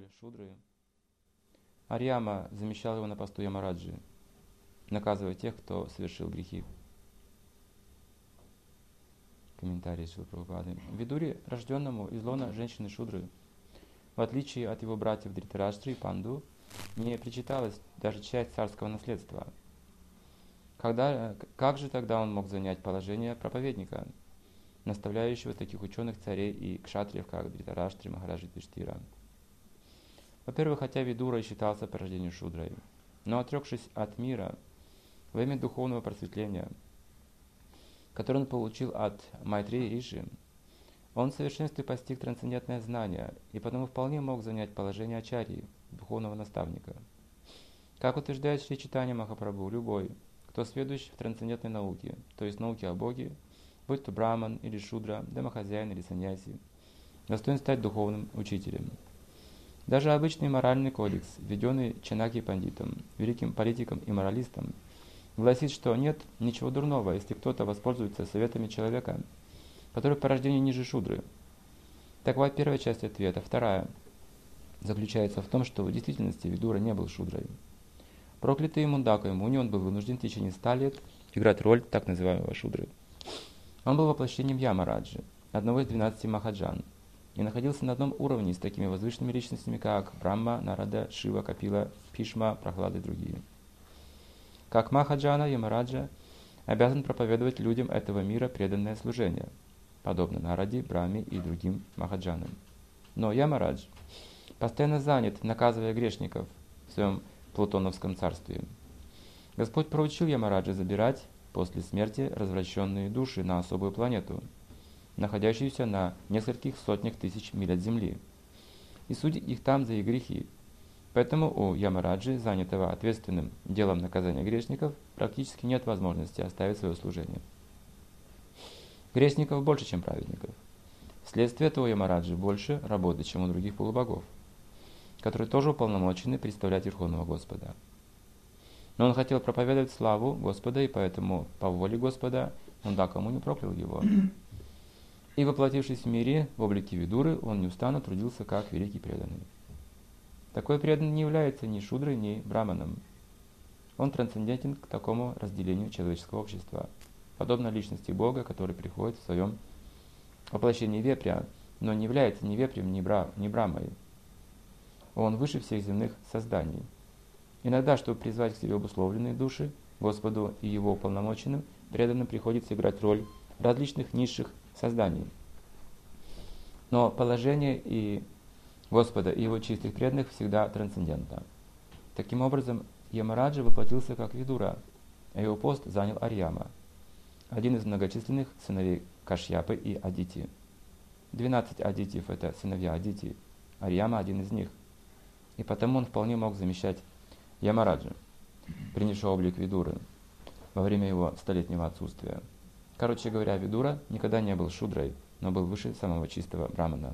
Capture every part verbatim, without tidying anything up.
шудры, Арьяма замещал его на посту Ямараджи, наказывая тех, кто совершил грехи. Комментарий Шрила Прабхупады. Видуре, рожденному из лона женщины Шудры, в отличие от его братьев Дритараштри и Панду, не причиталась даже часть царского наследства. Когда, как же тогда он мог занять положение проповедника, наставляющего таких ученых царей и кшатриев, как Дритараштри, Махараджа Юдхиштира? Во-первых, хотя Видура и считался по рождению Шудрой, но отрекшись от мира во имя духовного просветления, который он получил от Майтреи Риши, он в совершенстве постиг трансцендентное знание и потому вполне мог занять положение ачарьи, духовного наставника. Как утверждает Шри Чайтанья Махапрабху, любой, кто сведущ в трансцендентной науке, то есть науке о Боге, будь то браман или шудра, домохозяин или саньяси, достоин стать духовным учителем. Даже обычный моральный кодекс, введенный Чанаки Пандитом, великим политиком и моралистом, гласит, что нет ничего дурного, если кто-то воспользуется советами человека, который по рождению ниже шудры. Такова первая часть ответа. Вторая заключается в том, что в действительности Видура не был шудрой. Проклятый Мундака Муни, он был вынужден в течение ста лет играть роль так называемого шудры. Он был воплощением Ямараджи, одного из двенадцати махаджан, и находился на одном уровне с такими возвышенными личностями, как Брахма, Нарада, Шива, Капила, Пишма, Прахлада и другие. Как Махаджана, Ямараджа обязан проповедовать людям этого мира преданное служение, подобно Нараде, Брахме и другим Махаджанам. Но Ямарадж постоянно занят, наказывая грешников в своем плутоновском царстве. Господь поручил Ямараджа забирать после смерти развращенные души на особую планету, находящуюся на нескольких сотнях тысяч миль от Земли, и судить их там за их грехи. Поэтому у Ямараджи, занятого ответственным делом наказания грешников, практически нет возможности оставить свое служение. Грешников больше, чем праведников. Вследствие этого у Ямараджи больше работы, чем у других полубогов, которые тоже уполномочены представлять Верховного Господа. Но он хотел проповедовать славу Господа, и поэтому по воле Господа Мундака Муни проклял его. И, воплотившись в мире в облике Видуры, он неустанно трудился как великий преданный. Такой преданный не является ни шудрой, ни браманом. Он трансцендентен к такому разделению человеческого общества, подобно личности Бога, который приходит в своем воплощении вепря, но не является ни вепрем, ни, бра, ни брамой. Он выше всех земных созданий. Иногда, чтобы призвать к себе обусловленные души, Господу и Его уполномоченным, преданным приходится играть роль различных низших созданий. Но положение и Господа и Его чистых преданных всегда трансцендентно. Таким образом, Ямараджа воплотился как Видура, а его пост занял Арьяма, один из многочисленных сыновей Кашьяпы и Адити. Двенадцать Адитиев – это сыновья Адити, Арьяма – один из них. И потому он вполне мог замещать Ямараджа, принявшего облик Видуры, во время его столетнего отсутствия. Короче говоря, Видура никогда не был шудрой, но был выше самого чистого брамана.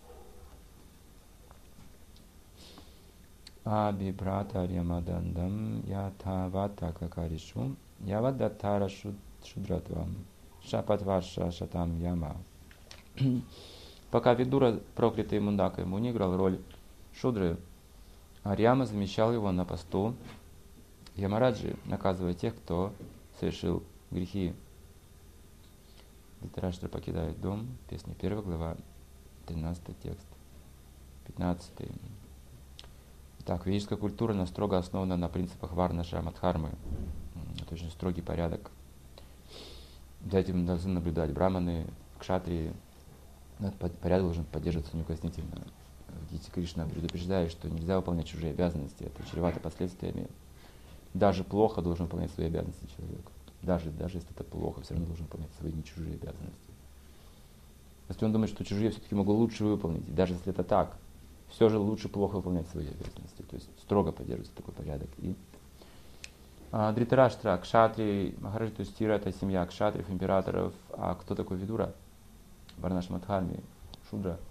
Абибрата Рямадандам Ятавата Какаришу Явадатара Шудратвам Шапатваша Шатам Яма. Пока Видура, проклятый Мундакой Муни, играл роль шудры, Арьяма замещал его на посту Ямараджи, наказывая тех, кто совершил грехи. Дритараштра покидает дом. Песня первая, глава тринадцатый текст. пятнадцатый. Итак, ведическая культура она строго основана на принципах Варна Шрамадхармы. Это очень строгий порядок. За этим должны наблюдать браманы, кшатрии. Этот порядок должен поддерживаться неукоснительно. Гити Кришна предупреждает, что нельзя выполнять чужие обязанности. Это чревато последствиями. Даже плохо должен выполнять свои обязанности человек. Даже, даже если это плохо, все равно должен выполнять свои не чужие обязанности. Если он думает, что чужие все-таки могут лучше выполнить, и даже если это так, все же лучше плохо выполнять свои обязанности. То есть строго поддерживается такой порядок. И а, Дритараштра, Кшатри, Махараджа Юдхиштира — это семья кшатриев, императоров. А кто такой Видура? Варнашмадхарми, Шудра.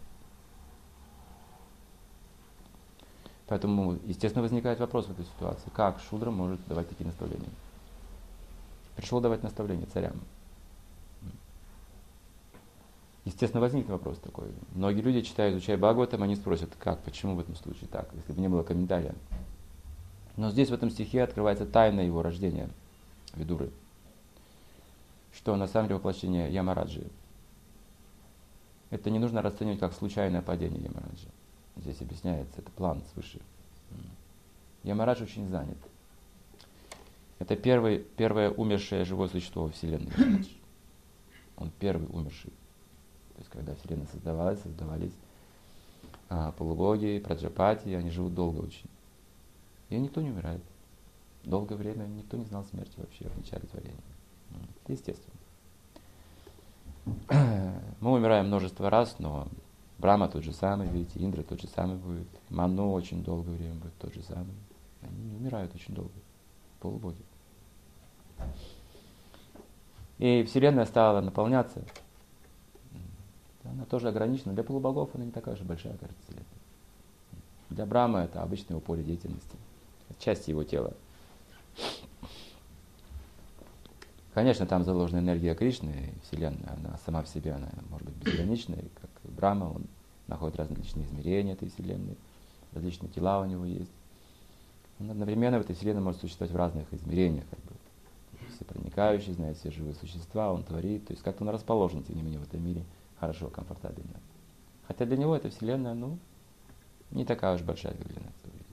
Поэтому, естественно, возникает вопрос в этой ситуации. Как Шудра может давать такие наставления? Пришел давать наставления царям. естественно, возникнет вопрос такой. Многие люди, читая, изучая Бхагаватам, они спросят, как, почему в этом случае так, если бы не было комментария. Но здесь в этом стихе открывается тайна его рождения, Видуры, что на самом деле воплощение Ямараджи. Это не нужно расценивать как случайное падение Ямараджи. Здесь объясняется, это план свыше. Ямарадж очень занят. Это первый, первое умершее живое существо во Вселенной. Он первый умерший. То есть, когда Вселенная создавалась, создавались а, полубоги, праджапати, они живут долго очень. И никто не умирает. Долгое время никто не знал смерти вообще в начале творения. Это естественно. Мы умираем множество раз, но Брахма тот же самый, видите, Индра тот же самый будет, Ману очень долгое время будет тот же самый. Они не умирают очень долго, полубоги. И Вселенная стала наполняться. Она тоже ограничена. Для полубогов она не такая же большая, кажется, Вселенная. Для Брахмы это обычное его поле деятельности, часть его тела. Конечно, там заложена энергия Кришны, Вселенная, она сама в себе, она может быть безграничной, как Брахма, он находит различные измерения этой Вселенной, различные тела у него есть. Он одновременно в этой Вселенной может существовать в разных измерениях, как бы. Все проникающие, знает все живые существа, он творит, то есть как-то он расположен, тем не менее, в этом мире хорошо, комфортабельно. Хотя для него эта Вселенная, ну, не такая уж большая, как для нас.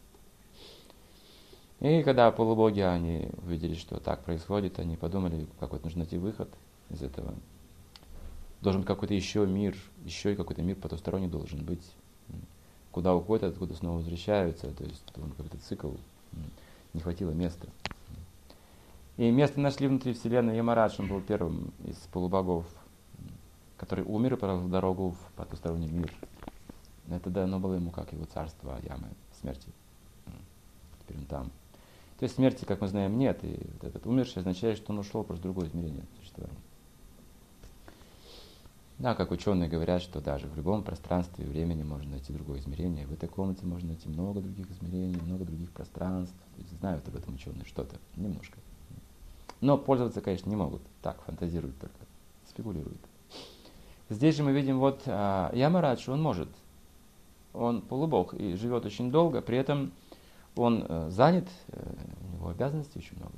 И когда полубоги, они увидели, что так происходит, они подумали, какой-то нужно найти выход из этого. Должен быть какой-то еще мир, еще и какой-то мир потусторонний должен быть. Куда уходят, откуда снова возвращаются, то есть он какой-то цикл, не хватило места. И место нашли внутри Вселенной. Ямарадж, он был первым из полубогов, который умер и проложил дорогу в потусторонний мир. Это дано было ему как его царство Ямы, смерти. Теперь он там. То есть смерти, как мы знаем, нет. И вот этот умерший означает, что он ушел просто в другое измерение существования. Да, как ученые говорят, что даже в любом пространстве и времени можно найти другое измерение. В этой комнате можно найти много других измерений, много других пространств. То есть знают об этом ученые что-то, немножко. Но пользоваться, конечно, не могут. Так, фантазируют только, спекулируют. Здесь же мы видим, вот а, Ямарадж, он может. Он полубог и живет очень долго, при этом он э, занят, э, у него обязанностей очень много.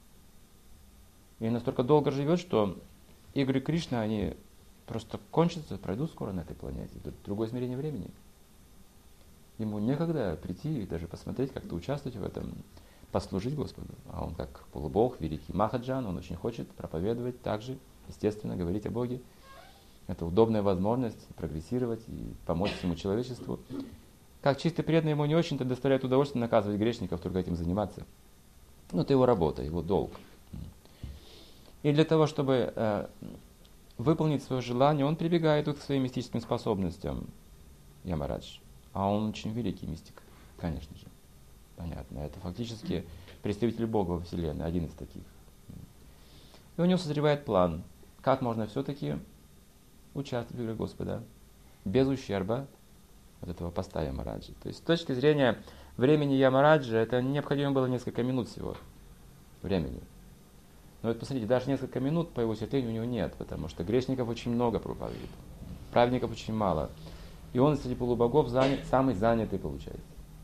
И настолько долго живет, что игры Кришны, они просто кончатся, пройдут скоро на этой планете. Это другое измерение времени. Ему некогда прийти и даже посмотреть, как-то участвовать в этом, послужить Господу. А он как полубог, великий Махаджан, он очень хочет проповедовать также, естественно, говорить о Боге. Это удобная возможность прогрессировать и помочь всему человечеству. Как чистый преданный, ему не очень-то доставляет удовольствие наказывать грешников, только этим заниматься. Ну, это его работа, его долг. И для того, чтобы э, выполнить свое желание, он прибегает к своим мистическим способностям, Ямарадж. А он очень великий мистик, конечно же. Понятно. Это фактически представитель Бога во Вселенной, один из таких. И у него созревает план, как можно все-таки участвовать в игре Господа без ущерба от этого поста Ямараджи. То есть с точки зрения времени Ямараджи, это необходимо было несколько минут всего времени. Но вот посмотрите, даже несколько минут по его святлению у него нет, потому что грешников очень много проповедует, праведников очень мало. И он среди полубогов занят, самый занятый получается.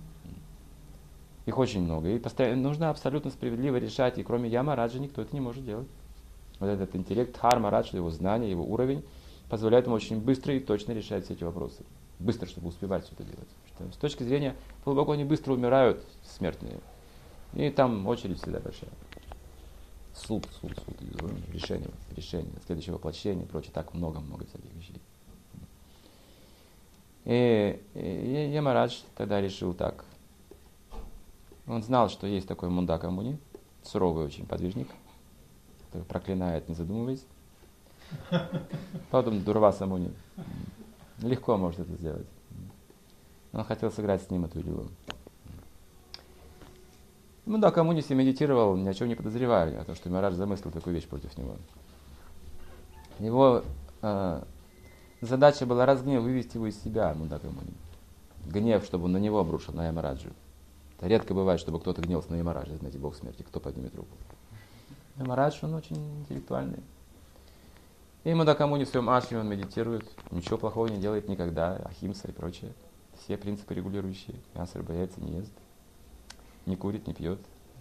Их очень много. И постоянно нужно абсолютно справедливо решать, и кроме Ямараджи никто это не может делать. Вот этот интеллект, Дхармарадж, его знания, его уровень позволяет ему очень быстро и точно решать все эти вопросы. Быстро, чтобы успевать все это делать. Что с точки зрения полубогов они быстро умирают, смертные. И там очередь всегда большая. Суд, суд, суд, решение, решение, следующее воплощение и прочее. Так много-много всяких вещей. И, и Ямарадж тогда решил так. Он знал, что есть такой Мундака Муни, суровый очень подвижник, который проклинает, не задумываясь. Потом Дурваса Муни. Легко может это сделать. Он хотел сыграть с ним эту игру. Мундака Муни себе медитировал, ни о чем не подозревая, о том, что Ямарадж замыслил такую вещь против него. Его э, задача была разгнев, вывести его из себя, Мундака Муни. Гнев, чтобы он на него обрушил, на Ямараджу. Это редко бывает, чтобы кто-то гневался на Ямараджа, знаете, бог смерти, кто поднимет руку. Ямарадж, он очень интеллектуальный. И Мудакамуни в своем ашраме он медитирует, ничего плохого не делает никогда, ахимса и прочее. Все принципы регулирующие. Мясо боится, не ест, не курит, не пьет.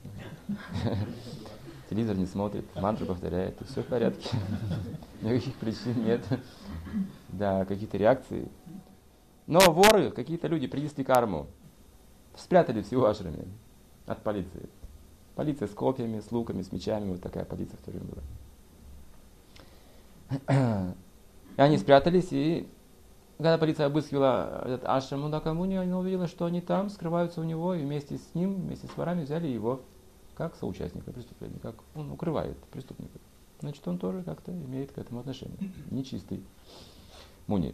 Телевизор не смотрит, мантру повторяет, и все в порядке. Никаких причин нет. Да, какие-то реакции. Но воры, какие-то люди принесли карму, спрятали всю в ашраме от полиции. Полиция с копьями, с луками, с мечами, вот такая полиция в то время была. И они спрятались, и когда полиция обыскивала этот ашрам Мудакамуни, она увидела, что они там скрываются у него, и вместе с ним, вместе с ворами взяли его как соучастника преступления, как он укрывает преступников. Значит, он тоже как-то имеет к этому отношение. Нечистый муни.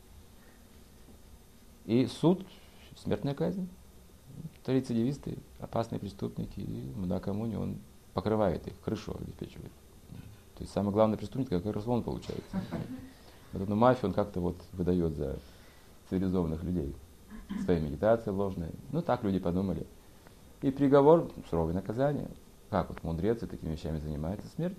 И суд, смертная казнь. Рецидивисты, опасные преступники, и Мудакамуни, он покрывает их, крышу обеспечивает. То есть самый главный преступник, как раз он получается. Вот эту мафию он как-то вот выдает за цивилизованных людей. Своей медитацией ложной. Ну так люди подумали. И приговор, суровое наказание. Как вот мудрец и такими вещами занимается, смерть.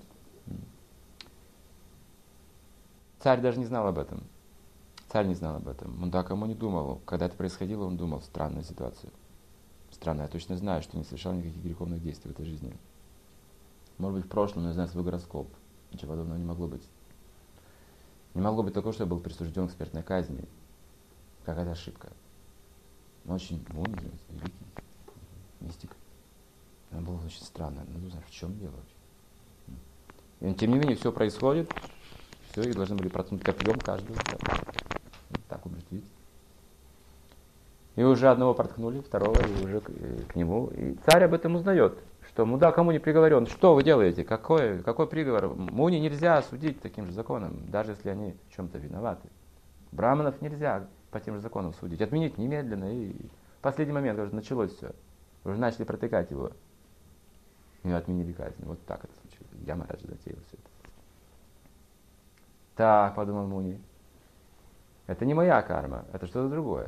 Царь даже не знал об этом. Царь не знал об этом. Мудакамуни не думал. Когда это происходило, он думал, странная ситуация. Странно, я точно знаю, что не совершал никаких греховных действий в этой жизни. Может быть, в прошлом, но я знаю свой гороскоп. Ничего подобного не могло быть. Не могло быть такого, что я был присужден к смертной казни. Какая-то ошибка. Он очень мудрый, великий мистик. Это было очень странно. Ну, знаешь, в чем дело вообще? И, тем не менее, все происходит. Все, их должны были проткнуть копьем каждого. Так умертвить. И уже одного проткнули, второго, и уже к, к нему. И царь об этом узнает, что Мудакамуни приговорен. Что вы делаете? Какой, какой приговор? Муни нельзя судить таким же законом, даже если они в чем-то виноваты. Браманов нельзя по тем же законам судить. Отменить немедленно. И в последний момент уже началось все. Уже начали протыкать его. И отменили казнь. Вот так это случилось. Ямарадж затеял все это. Так, подумал Муни. Это не моя карма, это что-то другое.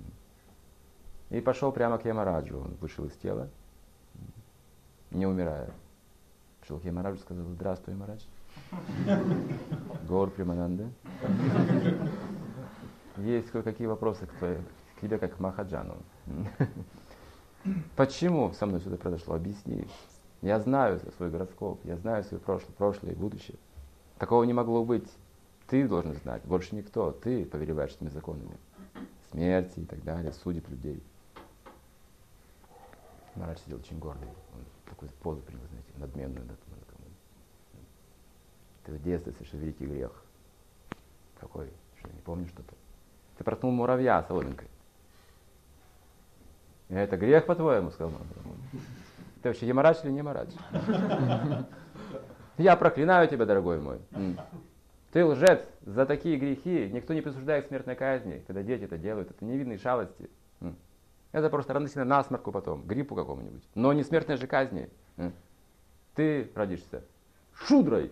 И пошел прямо к Ямараджу. Он вышел из тела, не умирая. Пришел к Ямараджу и сказал: здравствуй, Ямарадж. Гаур Примананда. Есть кое-какие вопросы к, твоей, к тебе, как к Махаджану. Почему со мной все это произошло? Объясни. Я знаю свой гороскоп, я знаю свое прошлое, прошлое и будущее. Такого не могло быть. Ты должен знать, больше никто. Ты повелеваешь этими законами. Смерти и так далее, судеб людей. Марадж сидел очень гордый. Он такую позу принял, знаете, надменную. Ты в детстве совершил великий грех. Какой? Что, не помнишь что-то? Ты проткнул муравья соломинкой. И это грех, по-твоему, сказал он. Ты вообще Ямарадж или не Ямарадж? Я проклинаю тебя, дорогой мой. Ты лжец, за такие грехи никто не присуждает смертной казни, когда дети это делают. Это невинные шалости. Это просто равносильно насморку потом, гриппу какому-нибудь. Но не смертной же казни. Ты родишься шудрой.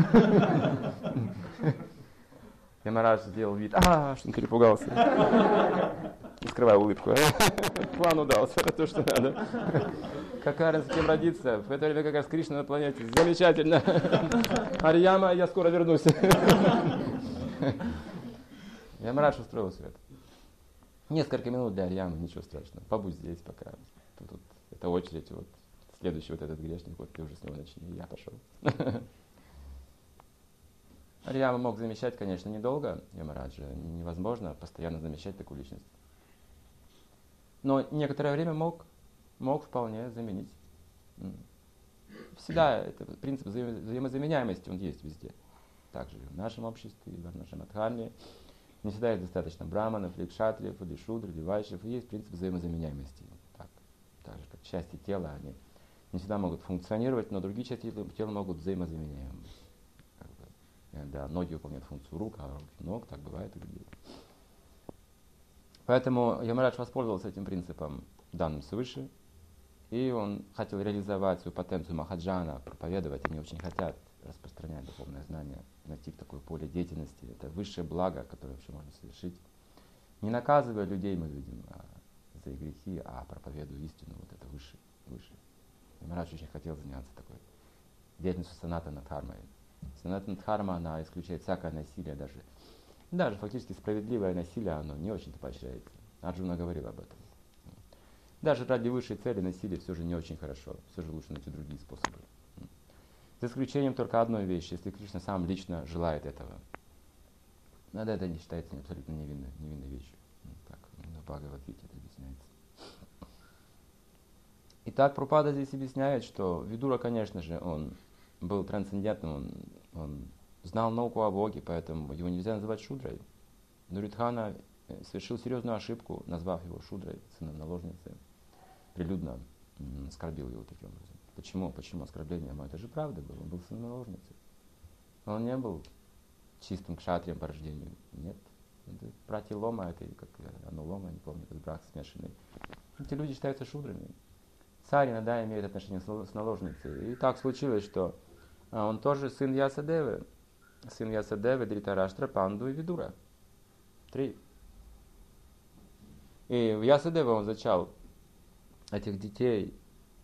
Ямарадж сделал вид, а, что он перепугался. Не скрывая улыбку. План удался, то, что надо. Какая разница, кем родиться? В это время как раз Кришна на планете. Замечательно. Арьяма, я скоро вернусь. Ямарадж устроил все это. Несколько минут для Арьямы, ничего страшного. Побудь здесь пока. Тут, тут, это очередь, вот следующий вот этот грешник, вот ты уже с него начни, я пошел. Арьяма мог замещать, конечно, недолго Ямараджа. Невозможно постоянно замещать такую личность. Но некоторое время мог, мог вполне заменить. Всегда это принцип взаимо- взаимозаменяемости, он есть везде. Также в нашем обществе, в нашем адхарме. Не всегда есть достаточно браманов, или кшатриев, или шудр, или вайшев. И есть принцип взаимозаменяемости. Так, так же, как части тела, они не всегда могут функционировать, но другие части тела могут взаимозаменяемы. Как бы, да, ноги выполняют функцию рук, а руки ног, так бывает у людей. Поэтому Ямарадж воспользовался этим принципом, данным свыше, и он хотел реализовать свою потенцию Махаджана, проповедовать. Они очень хотят распространять духовное знание, найти такое поле деятельности. Это высшее благо, которое вообще можно совершить. Не наказывая людей, мы видим, а, за их грехи, а проповедуя истину. Вот это выше. выше. Ямарадж очень хотел заняться такой деятельностью санатана дхармой, Санатана Дхарма, она исключает всякое насилие даже. Даже фактически справедливое насилие, оно не очень-то поощряется. Арджуна говорил об этом. Даже ради высшей цели насилие все же не очень хорошо. Все же лучше найти другие способы. За исключением только одной вещи, если Кришна сам лично желает этого. Но это не считается абсолютно невинной, невинной вещью. Так, на Бхагавад-гите это объясняется. Итак, Прабхупада здесь объясняет, что Видура, конечно же, он был трансцендентным, он, он знал науку о Боге, поэтому его нельзя называть Шудрой. Дуридхана совершил серьезную ошибку, назвав его Шудрой, сыном наложницы. Прилюдно м, оскорбил его таким образом. Почему? Почему оскорбление? Но это же правда было. Он был сыном наложницы. Он не был чистым кшатрием по рождению. Нет. Это братья Лома, это как оно Лома, не помню, этот брак смешанный. Эти люди считаются шудрами. Царь иногда имеет отношение с наложницей. И так случилось, что он тоже сын Ясадевы. Сын Ясадевы, Дритараштра, Панду и Видура. Три. И в Ясадеве он зачал этих детей.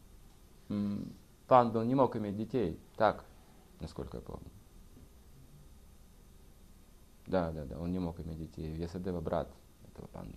Панду не мог иметь детей. Так, насколько я помню. Да, да, да, он не мог иметь детей. Ясадева брат этого Панду.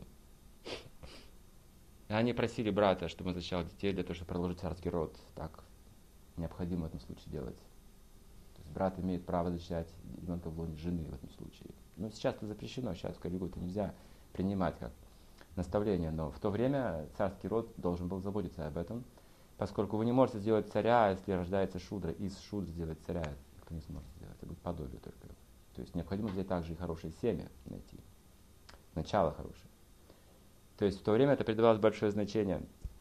И они просили брата, чтобы он зачал детей для того, чтобы продолжить царский род. Так необходимо в этом случае делать. То есть брат имеет право зачать ребенка в лоне жены в этом случае. Но сейчас это запрещено, сейчас в Кали-югу это нельзя принимать как наставление. Но в то время царский род должен был заботиться об этом, поскольку вы не можете сделать царя, если рождается шудра, из шудр сделать царя никто не сможет сделать. Это будет подобие только. То есть необходимо взять также и хорошее семя найти. Начало хорошее. То есть в то время это придавалось большое значение.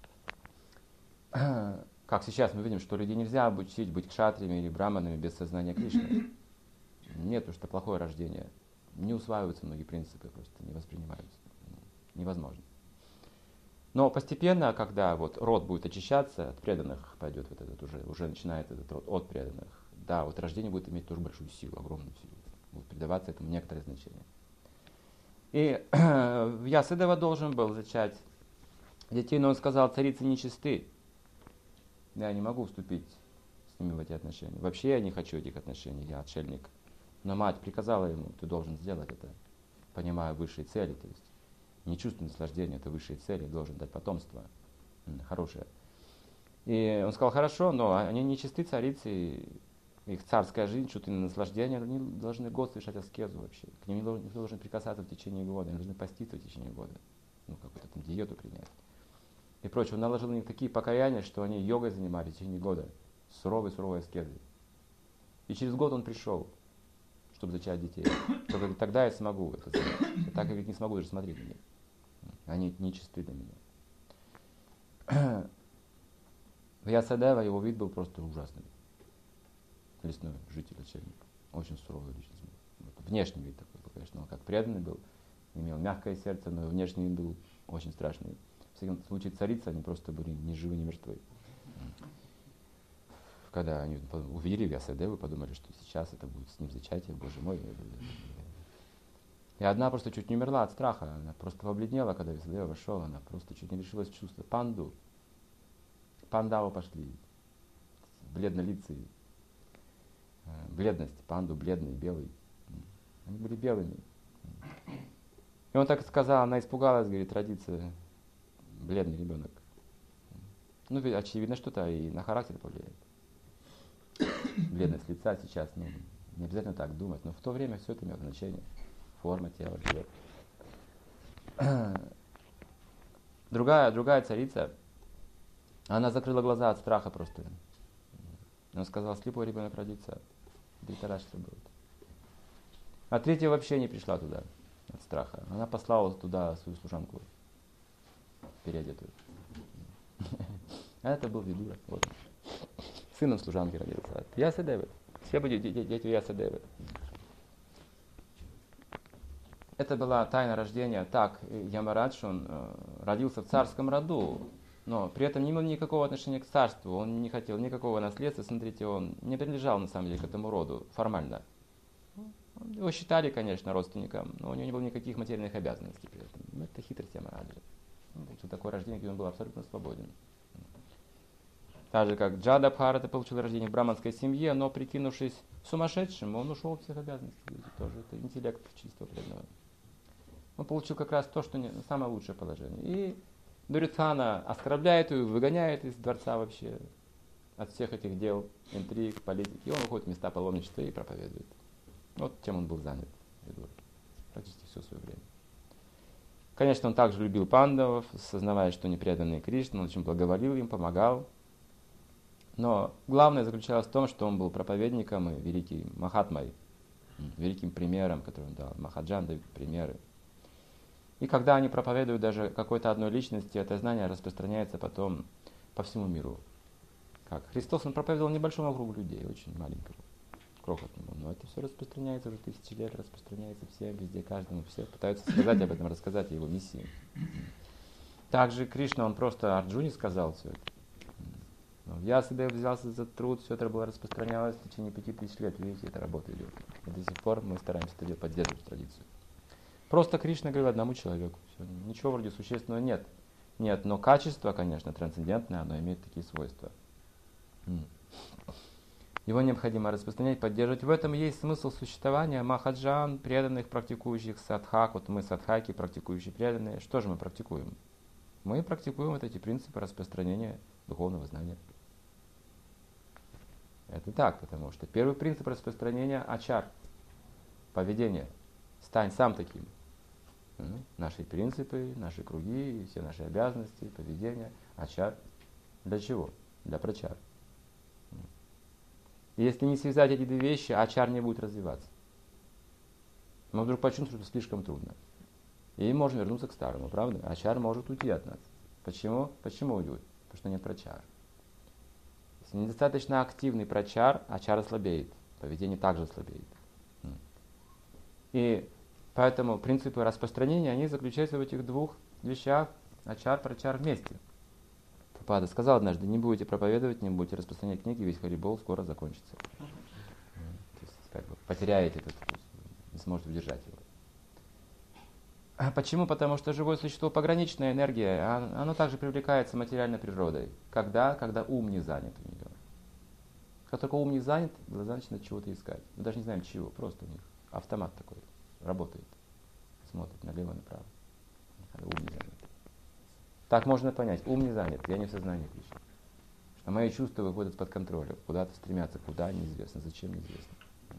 Как сейчас мы видим, что людей нельзя обучить быть кшатриями или браманами без сознания Кришны. Нет, потому что плохое рождение. Не усваиваются многие принципы, просто не воспринимаются. Невозможно. Но постепенно, когда вот род будет очищаться, от преданных пойдет вот этот уже, уже начинает этот род от преданных. Да, вот рождение будет иметь тоже большую силу, огромную силу. Будет придаваться этому некоторое значение. И Ясадева должен был зачать детей, но он сказал: царицы нечисты. Я не могу вступить с ними в эти отношения. Вообще я не хочу этих отношений, я отшельник. Но мать приказала ему: ты должен сделать это, понимая высшие цели. То есть не чувство наслаждения, это высшие цели, должен дать потомство хорошее. И он сказал: хорошо, но они нечисты царицы, их царская жизнь, чувственное наслаждение, они должны год совершать аскезу вообще. К ним никто не должен прикасаться в течение года, они должны поститься в течение года. Ну, какую-то там диету принять. И прочее. Он наложил на них такие покаяния, что они йогой занимались в течение года. Суровой-суровой аскезой. И через год он пришел, чтобы зачать детей. Только тогда я смогу это сделать. Я так говорит, не смогу даже смотреть на них. Они нечисты для меня. Вьясадева, его вид был просто ужасный. Лесной житель, отшельник. Очень суровый личность был. Вот, внешний вид такой был, конечно. Он как преданный был, имел мягкое сердце, но внешний вид был очень страшный. В всяком случае, царицы, они просто были ни живы, ни мертвы. Когда они увидели Вьясадеву, подумали, что сейчас это будет с ним зачатие, боже мой. И одна просто чуть не умерла от страха. Она просто побледнела, когда Вьясадева вошел. Она просто чуть не лишилась чувства. Панду. Пандаву пошли. Бледнолицые. Бледность. Панду бледный, белый. Они были белыми. И он так и сказал, она испугалась, говорит, родится бледный ребенок. Ну, очевидно, что-то и на характер повлияет. Бледность лица сейчас, ну, не обязательно так думать, но в то время все это имело значение. Форма тела, цвет. Другая, другая царица, она закрыла глаза от страха просто. Он сказал: слепой ребенок родится, Дритараштра будет. А третья вообще не пришла туда от страха. Она послала туда свою служанку переодетую. А это был Видура. Вот. Сыном служанки родился. Ясадевы. Все были дети Ясадевы. Это была тайна рождения. Так, Ямарадж, он э, родился в царском роду, но при этом не имел никакого отношения к царству. Он не хотел никакого наследства. Смотрите, он не принадлежал на самом деле к этому роду формально. Его считали, конечно, родственником, но у него не было никаких материальных обязанностей при этом. Ну, это хитрость Ямараджа. Он получил такое рождение, где он был абсолютно свободен. Так же, как Джада Бхарата получил рождение в браманской семье, но, прикинувшись сумасшедшим, он ушел от всех обязанностей. Тоже это интеллект чистого преданного. Он получил как раз то, что не, самое лучшее положение. И Дурьодхана оскорбляет его, выгоняет из дворца вообще от всех этих дел, интриг, политики. И он уходит в места паломничества и проповедует. Вот чем он был занят, Видура, практически все свое время. Конечно, он также любил пандавов, сознавая, что они преданные Кришне, он очень благоволил им, помогал. Но главное заключалось в том, что он был проповедником и великим Махатмой, великим примером, который он дал. Махаджан дает примеры. И когда они проповедуют даже какой-то одной личности, это знание распространяется потом по всему миру. Как Христос, он проповедовал небольшому кругу людей, очень маленькому, крохотному. Но это все распространяется уже тысячи лет, распространяется всем, везде, каждому. Все пытаются сказать об этом, рассказать о его миссии. Также Кришна, он просто Арджуне сказал все это. Я всегда взялся за труд, все это было распространялось в течение пяти тысяч лет. Видите, эта работа идет. И до сих пор мы стараемся это поддерживать традицию. Просто Кришна говорил одному человеку. Все. Ничего вроде существенного нет. Нет, но качество, конечно, трансцендентное, оно имеет такие свойства. Его необходимо распространять, поддерживать. В этом есть смысл существования махаджан, преданных, практикующих, садхак. Вот мы садхаки, практикующие преданные. Что же мы практикуем? Мы практикуем вот эти принципы распространения духовного знания. Это так, потому что первый принцип распространения – ачар, поведение. Стань сам таким. Наши принципы, наши круги, все наши обязанности, поведение, ачар. Для чего? Для прачар. И если не связать эти две вещи, ачар не будет развиваться. Мы вдруг почувствуем, что слишком трудно. И можно вернуться к старому, правда? Ачар может уйти от нас. Почему? Почему уйдет? Потому что нет прачара. Если недостаточно активный прачар, ачар ослабеет. Поведение также слабеет. И поэтому принципы распространения, они заключаются в этих двух вещах. Ачар, прачар вместе. Прабхупада сказал однажды, не будете проповедовать, не будете распространять книги, весь харибол скоро закончится. То есть, как бы, потеряете этот вкус, не сможете удержать его. А почему? Потому что живое существо пограничная энергия, а оно также привлекается материальной природой. Когда? Когда ум не занят у нее. Как только ум не занят, глаза начинают чего-то искать. Мы даже не знаем чего, просто у них автомат такой работает. Смотрит налево-направо. Когда ум не занят. Так можно понять, ум не занят, я не в сознании Кришны. Что мои чувства выходят из-под контроля, куда-то стремятся, куда неизвестно, зачем неизвестно.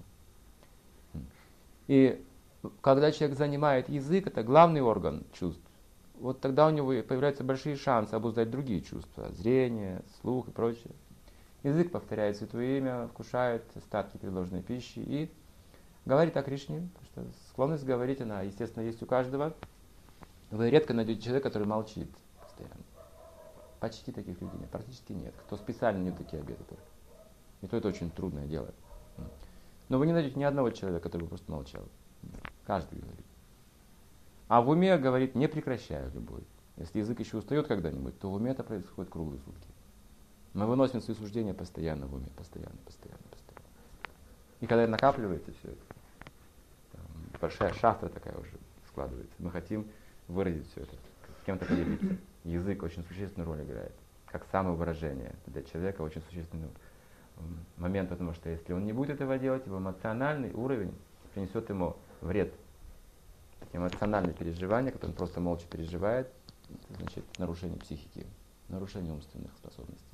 И когда человек занимает язык, это главный орган чувств, вот тогда у него появляются большие шансы обуздать другие чувства, зрение, слух и прочее. Язык повторяет святое имя, вкушает остатки предложенной пищи и говорит о Кришне, потому что склонность говорить, она, естественно, есть у каждого. Вы редко найдете человека, который молчит постоянно. Почти таких людей нет, практически нет. Кто специально не такие обеты только. И то это очень трудное дело. Но вы не найдете ни одного человека, который бы просто молчал. Каждый говорит. А в уме говорит, не прекращая любой. Если язык еще устает когда-нибудь, то в уме это происходит круглые сутки. Мы выносим свои суждения постоянно в уме, постоянно, постоянно, постоянно. И когда накапливается все это, там, большая шахта такая уже складывается. Мы хотим выразить все это, с кем-то поделиться. Язык очень существенную роль играет, как самовыражение. Для человека очень существенный момент, потому что если он не будет этого делать, его эмоциональный уровень принесет ему вред. Эмоциональные переживания, которые он просто молча переживает, это значит нарушение психики, нарушение умственных способностей.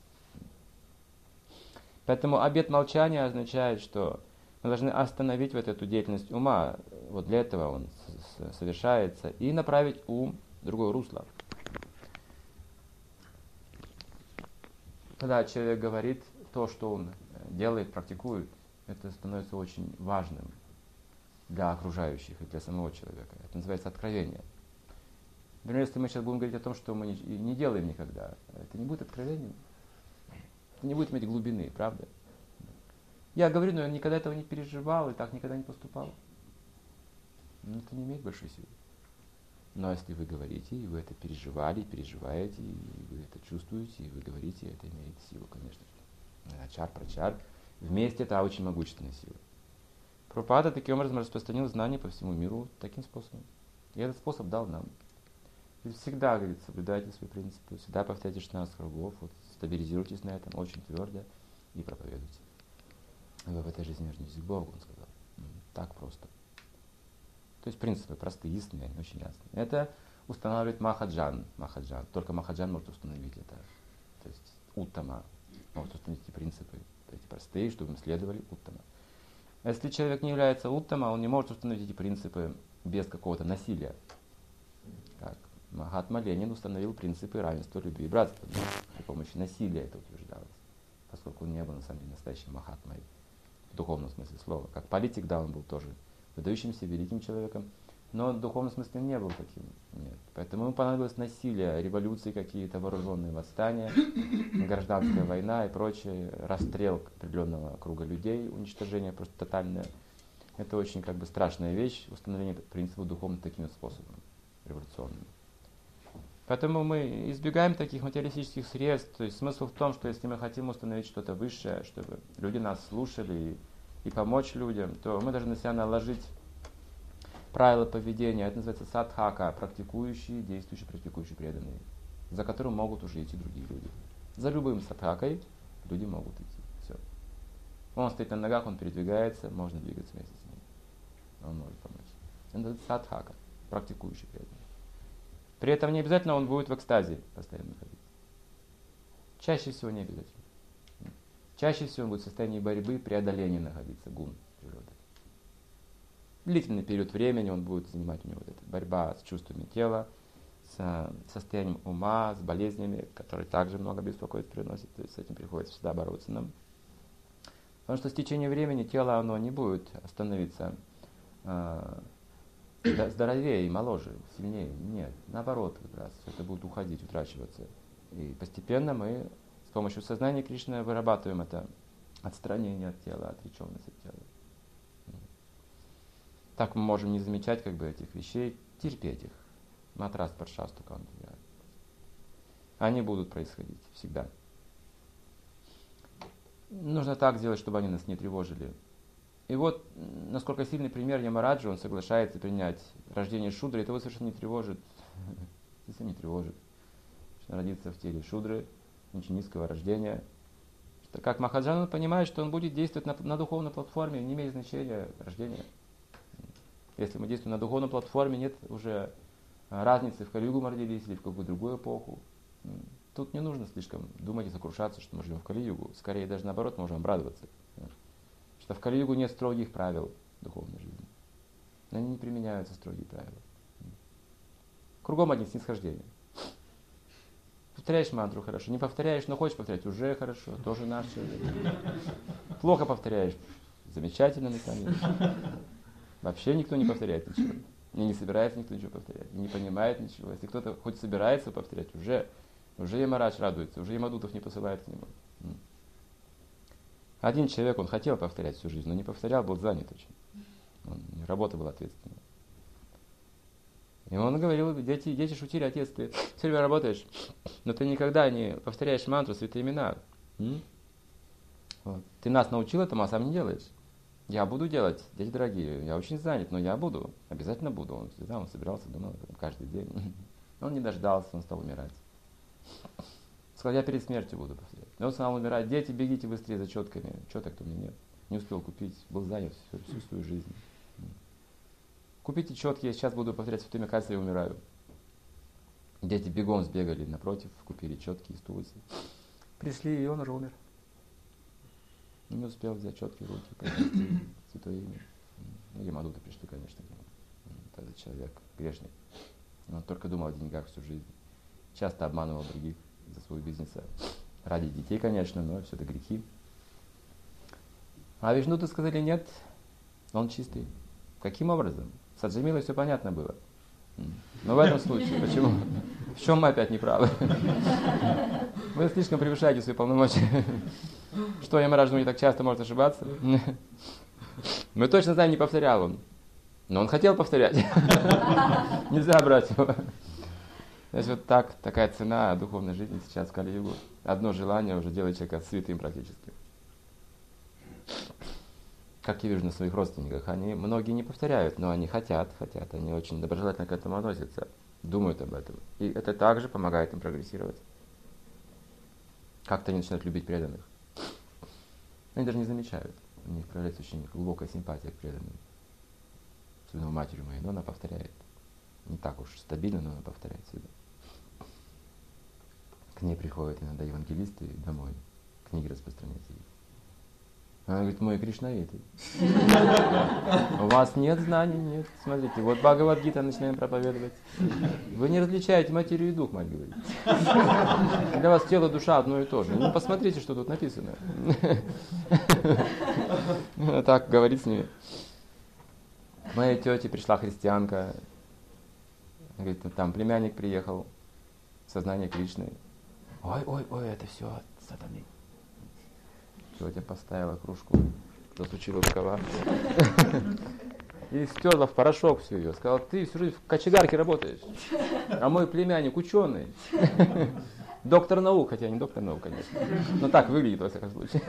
Поэтому обет молчания означает, что мы должны остановить вот эту деятельность ума. Вот для этого он совершается. И направить ум в другое русло. Когда человек говорит то, что он делает, практикует, это становится очень важным для окружающих и для самого человека. Это называется откровение. Например, если мы сейчас будем говорить о том, что мы не, не делаем никогда, это не будет откровением. Это не будет иметь глубины, правда? Я говорю, но я никогда этого не переживал и так никогда не поступал. Но это не имеет большой силы. Но если вы говорите, и вы это переживали, переживаете, и вы это чувствуете, и вы говорите, это имеет силу, конечно. Ачар, прачар. Вместе это очень могущественная сила. Прабхупада таким образом распространил знания по всему миру таким способом. И этот способ дал нам. И всегда, говорит, соблюдайте свои принципы, всегда повторяйте шестнадцать кругов, вот, стабилизируйтесь на этом очень твердо и проповедуйте. И вы в этой жизни вернетесь к Богу, он сказал. Так просто. То есть принципы простые, ясные, очень ясные. Это устанавливает Махаджан. Махаджан. Только Махаджан может установить это. То есть Уттама может установить эти принципы. Эти простые, чтобы им следовали Уттама. Если человек не является Уттама, он не может установить эти принципы без какого-то насилия. Как Махатма Ленин установил принципы равенства, любви и братства. Но при помощи насилия это утверждалось. Поскольку он не был на самом деле настоящим Махатмой в духовном смысле слова. Как политик, да, он был тоже выдающимся, великим человеком, но в духовном смысле не был таким. Нет. Поэтому ему понадобилось насилие, революции какие-то, вооруженные восстания, гражданская война и прочее, расстрел определенного круга людей, уничтожение просто тотальное. Это очень как бы страшная вещь, установление принципов духовных таким способом, революционным. Поэтому мы избегаем таких материалистических средств. То есть смысл в том, что если мы хотим установить что-то высшее, чтобы люди нас слушали и, и помочь людям, то мы должны на себя наложить правила поведения. Это называется садхака, практикующие, действующие, практикующие преданные, за которым могут уже идти другие люди. За любым садхакой люди могут идти. Все. Он стоит на ногах, он передвигается, можно двигаться вместе с ним. Он может помочь. Это садхака, практикующий преданный. При этом не обязательно он будет в экстазе постоянно находиться. Чаще всего не обязательно. Чаще всего он будет в состоянии борьбы, преодоления находиться, гун природы. Длительный период времени он будет занимать у него вот эта борьба с чувствами тела, с состоянием ума, с болезнями, которые также много беспокойств приносят. То есть с этим приходится всегда бороться нам. Потому что с течением времени тело оно не будет становиться э, здоровее и моложе, сильнее. Нет, наоборот, как раз это будет уходить, утрачиваться. И постепенно мы с помощью сознания Кришны вырабатываем это отстранение от тела, отреченность от тела. Так мы можем не замечать как бы этих вещей, терпеть их. Матрас паршасту кандуя. Они будут происходить всегда. Нужно так делать, чтобы они нас не тревожили. И вот, насколько сильный пример Ямараджа, он соглашается принять рождение шудры, это его совершенно не тревожит. Совсем не тревожит. Что родиться в теле шудры, очень низкого рождения. Что, как Махаджан, он понимает, что он будет действовать на, на духовной платформе, не имеет значения рождения. Если мы действуем на духовной платформе, нет уже разницы, в Кали-югу мы родились или в какую-то другую эпоху. Тут не нужно слишком думать и сокрушаться, что мы живем в Кали-югу. Скорее, даже наоборот, можем обрадоваться. Что в Кали-югу нет строгих правил духовной жизни. Они не применяются строгие правила. Кругом одни снисхождения. Повторяешь мантру хорошо, не повторяешь, но хочешь повторять, уже хорошо, тоже наш человек. Плохо повторяешь, замечательно, наконец. Вообще никто не повторяет ничего. И не собирается никто ничего повторять. И не понимает ничего. Если кто-то хоть собирается повторять, уже, уже Ямарадж радуется, уже Ямадутов не посылает к нему. Один человек, он хотел повторять всю жизнь, но не повторял, был занят очень. Он, работа была ответственная. И он говорил, дети, дети шутили, отец, ты все время работаешь, но ты никогда не повторяешь мантру, святые имена. Вот. Ты нас научил этому, а сам не делаешь. Я буду делать, дети дорогие, я очень занят, но я буду, обязательно буду. Он всегда, он собирался, думал об этом каждый день. Он не дождался, он стал умирать. Сказал, я перед смертью буду повторять. И он стал умирать, дети, бегите быстрее за четками. Четок-то у меня нет. Не успел купить, был занят всю, всю свою жизнь. Купите четки, я сейчас буду повторять святыми, кажется, я умираю. Дети бегом сбегали напротив, купили четки из Тулси. Пришли, и он уже умер. Не успел взять четкие руки, произнести святое имя. Ну, Ямадуты пришли, конечно, к нему. Этот человек грешник. Он только думал о деньгах всю жизнь. Часто обманывал других за свой бизнес. Ради детей, конечно, но все это грехи. А Вишнуты сказали, нет, он чистый. Каким образом? С Аджамилой все понятно было. Но в этом случае, почему? В чем мы опять неправы? Вы слишком превышаете свои полномочия. Что, Ямарадж не так часто может ошибаться? Мы точно знаем, не повторял он. Но он хотел повторять. Нельзя брать его. Значит, вот так, такая цена духовной жизни сейчас в Кали-югу. Одно желание уже делает человека святым практически. Как я вижу на своих родственниках, они многие не повторяют, но они хотят, хотят, они очень доброжелательно к этому относятся. думают об этом. И это также помогает им прогрессировать. Как-то они начинают любить преданных. Они даже не замечают. У них проявляется очень глубокая симпатия к преданным. Особенно у матери моей, но она повторяет. Не так уж стабильно, но она повторяет всегда. К ней приходят иногда евангелисты домой, книги распространять. Она говорит: мой кришнаит. У вас нет знаний? Нет. Смотрите, вот Бхагавад-гита начинаем проповедовать. Вы не различаете материю и дух, мать говорит. Для вас тело, душа одно и то же. Ну, посмотрите, что тут написано. Так говорит с ними. К моей тете пришла христианка. Говорит, там племянник приехал. Сознание Кришны. Ой, ой, ой, это все от сатаны. Тетя поставила кружку, засучила рукава и стерла в порошок все ее. Сказала: ты всю жизнь в кочегарке работаешь, а мой племянник ученый. Доктор наук, хотя не доктор наук, конечно. Но так выглядит, во всяком случае.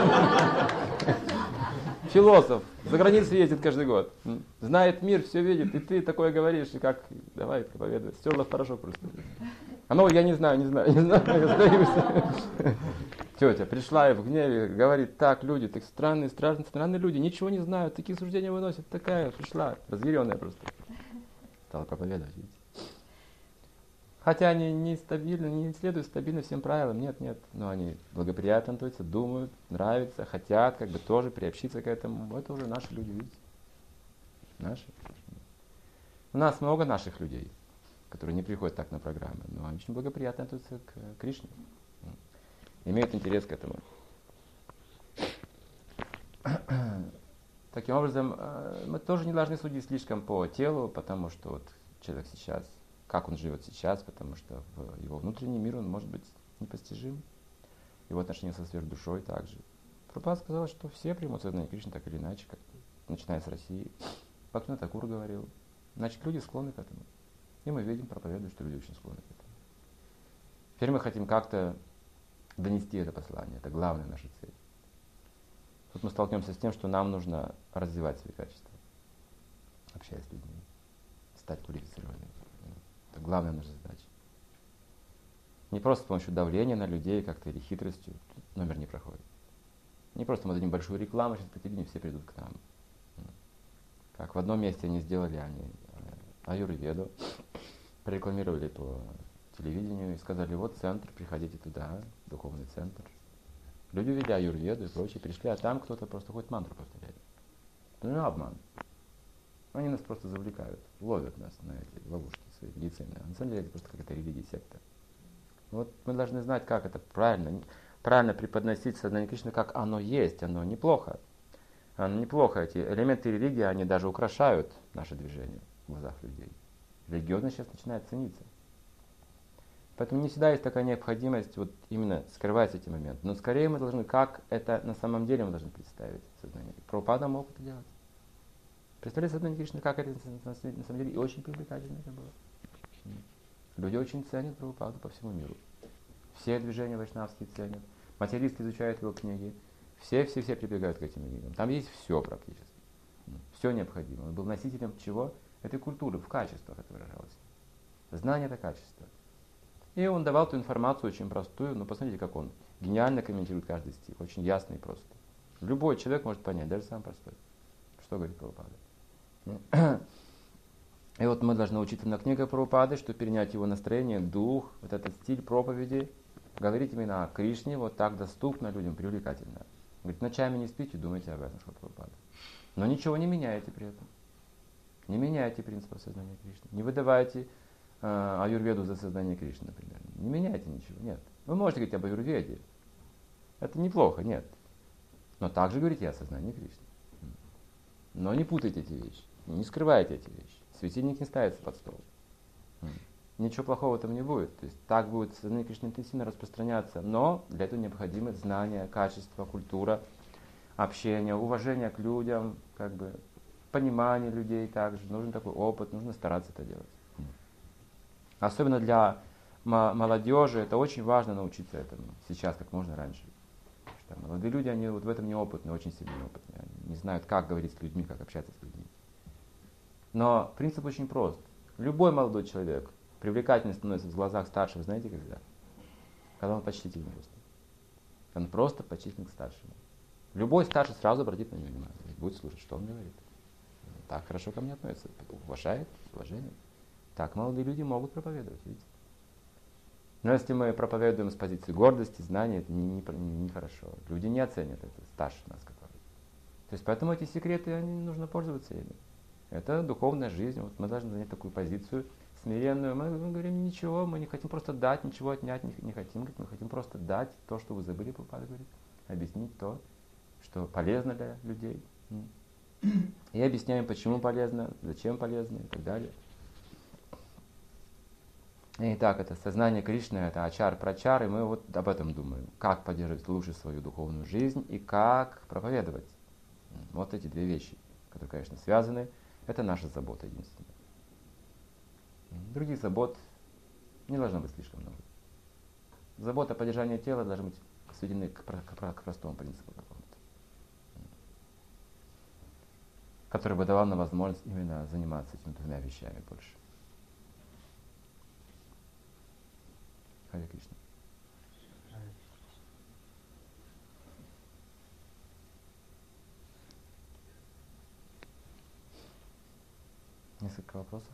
Философ, за границу ездит каждый год. Знает мир, все видит, и ты такое говоришь, и как, давай проповедовать. Стерла в порошок просто. А ну, я не знаю, не знаю, не знаю, я сдаюсь. Тетя пришла и в гневе говорит: так, люди, так странные, страшные, странные люди, ничего не знают, такие суждения выносят. Такая пришла, разъяренная просто. Стала проповедовать, видите. Хотя они не стабильны, не следуют стабильно всем правилам, нет, нет. Но они благоприятно относятся, думают, нравятся, хотят как бы тоже приобщиться к этому. Это уже наши люди, видите. Наши. У нас много наших людей, которые не приходят так на программы, но они очень благоприятно относятся к Кришне. Имеют интерес к этому. Таким образом, мы тоже не должны судить слишком по телу, потому что вот человек сейчас, как он живет сейчас, потому что в его внутренний мир он может быть непостижим. Его отношения со сверхдушой также. Прабхупада сказал, что все примут сознание Кришны так или иначе, как начиная с России. Бхактивинода Такур говорил. Значит, люди склонны к этому. И мы видим, проповедуют, что люди очень склонны к этому. Теперь мы хотим как-то донести это послание. Это главная наша цель. Тут мы столкнемся с тем, что нам нужно развивать свои качества, общаясь с людьми, стать квалифицированными. Это главная наша задача. Не просто с помощью давления на людей как-то или хитростью. Тут номер не проходит. Не просто мы дадим большую рекламу, сейчас по телевидению все придут к нам. Как в одном месте они сделали, они аюрведу, прорекламировали по телевидению и сказали: вот центр, приходите туда, духовный центр. Люди увидели аюрведу и прочее, пришли, а там кто-то просто хоть мантру повторяет. Это не обман. Они нас просто завлекают, ловят нас на эти ловушки свои медицины. А на самом деле это просто какая-то религия, секта. Вот мы должны знать, как это правильно, правильно преподносить сознание Кришны, как оно есть, оно неплохо. Оно неплохо, эти элементы религии, они даже украшают наше движение в глазах людей. Религиозность сейчас начинает цениться. Поэтому не всегда есть такая необходимость вот именно скрывать эти моменты. Но скорее мы должны, как это на самом деле мы должны представить сознание. Прабхупада мог это делать. Представляете сознание Кришны, как это на самом деле, и очень привлекательно это было. Люди очень ценят Прабхупаду по всему миру. Все движения вайшнавские ценят. Материалисты изучают его книги. Все-все-все прибегают к этим книгам. Там есть все практически. Все необходимо. Он был носителем чего? Этой культуры, в качествах это выражалось. Знание — это качество. И он давал ту информацию очень простую, но посмотрите, как он гениально комментирует каждый стих, очень ясно и просто. Любой человек может понять, даже самый простой, что говорит Прабхупада. И вот мы должны учиться на книгах Прабхупады, чтобы перенять его настроение, дух, вот этот стиль проповеди, говорить именно о Кришне, вот так доступно людям, привлекательно. Говорит, ночами не спите, думайте об этом, сказал Прабхупада. Но ничего не меняйте при этом. Не меняйте принципы сознания Кришны. Не выдавайте э, аюрведу за сознание Кришны, например. Не меняйте ничего, нет. Вы можете говорить об аюрведе. Это неплохо, нет. Но также говорите о сознании Кришны. Но не путайте эти вещи. Не скрывайте эти вещи. Светильник не ставится под стол. Ничего плохого в этом не будет. То есть так будет сознание Кришны интенсивно распространяться. Но для этого необходимы знания, качество, культура, общение, уважение к людям, как бы понимание людей также. Нужен такой опыт, нужно стараться это делать. Особенно для м- молодежи это очень важно научиться этому сейчас, как можно раньше. Потому что молодые люди, они вот в этом неопытные, очень сильно неопытные. Они не знают, как говорить с людьми, как общаться с людьми. Но принцип очень прост. Любой молодой человек привлекательный становится в глазах старшего, знаете когда? Когда он почтительный просто. Он просто почтительный к старшему. Любой старший сразу обратит на него внимание. Будет слушать, что он говорит. Так хорошо ко мне относится. Уважает, уважение. Так молодые люди могут проповедовать, видите. Но если мы проповедуем с позиции гордости, знания, это нехорошо. Не, не, не хорошо. Люди не оценят это, старшие нас, которые. То есть поэтому эти секреты, они нужно пользоваться ими. Это духовная жизнь. Вот мы должны занять такую позицию смиренную. Мы, мы говорим, ничего, мы не хотим просто дать, ничего отнять не, не хотим. Мы хотим просто дать то, что вы забыли, Прабхупада говорит. Объяснить то, что полезно для людей. И объясняем, почему полезно, зачем полезно и так далее. Итак, это сознание Кришны, это ачар-прачар, и мы вот об этом думаем. Как поддерживать лучше свою духовную жизнь и как проповедовать. Вот эти две вещи, которые, конечно, связаны. Это наша забота единственная. Других забот не должно быть слишком много. Забота о поддержании тела должна быть сведены к, к, к простому принципу какому-то, который бы давал нам возможность именно заниматься этими двумя вещами больше. Харе Кришна. Несколько вопросов.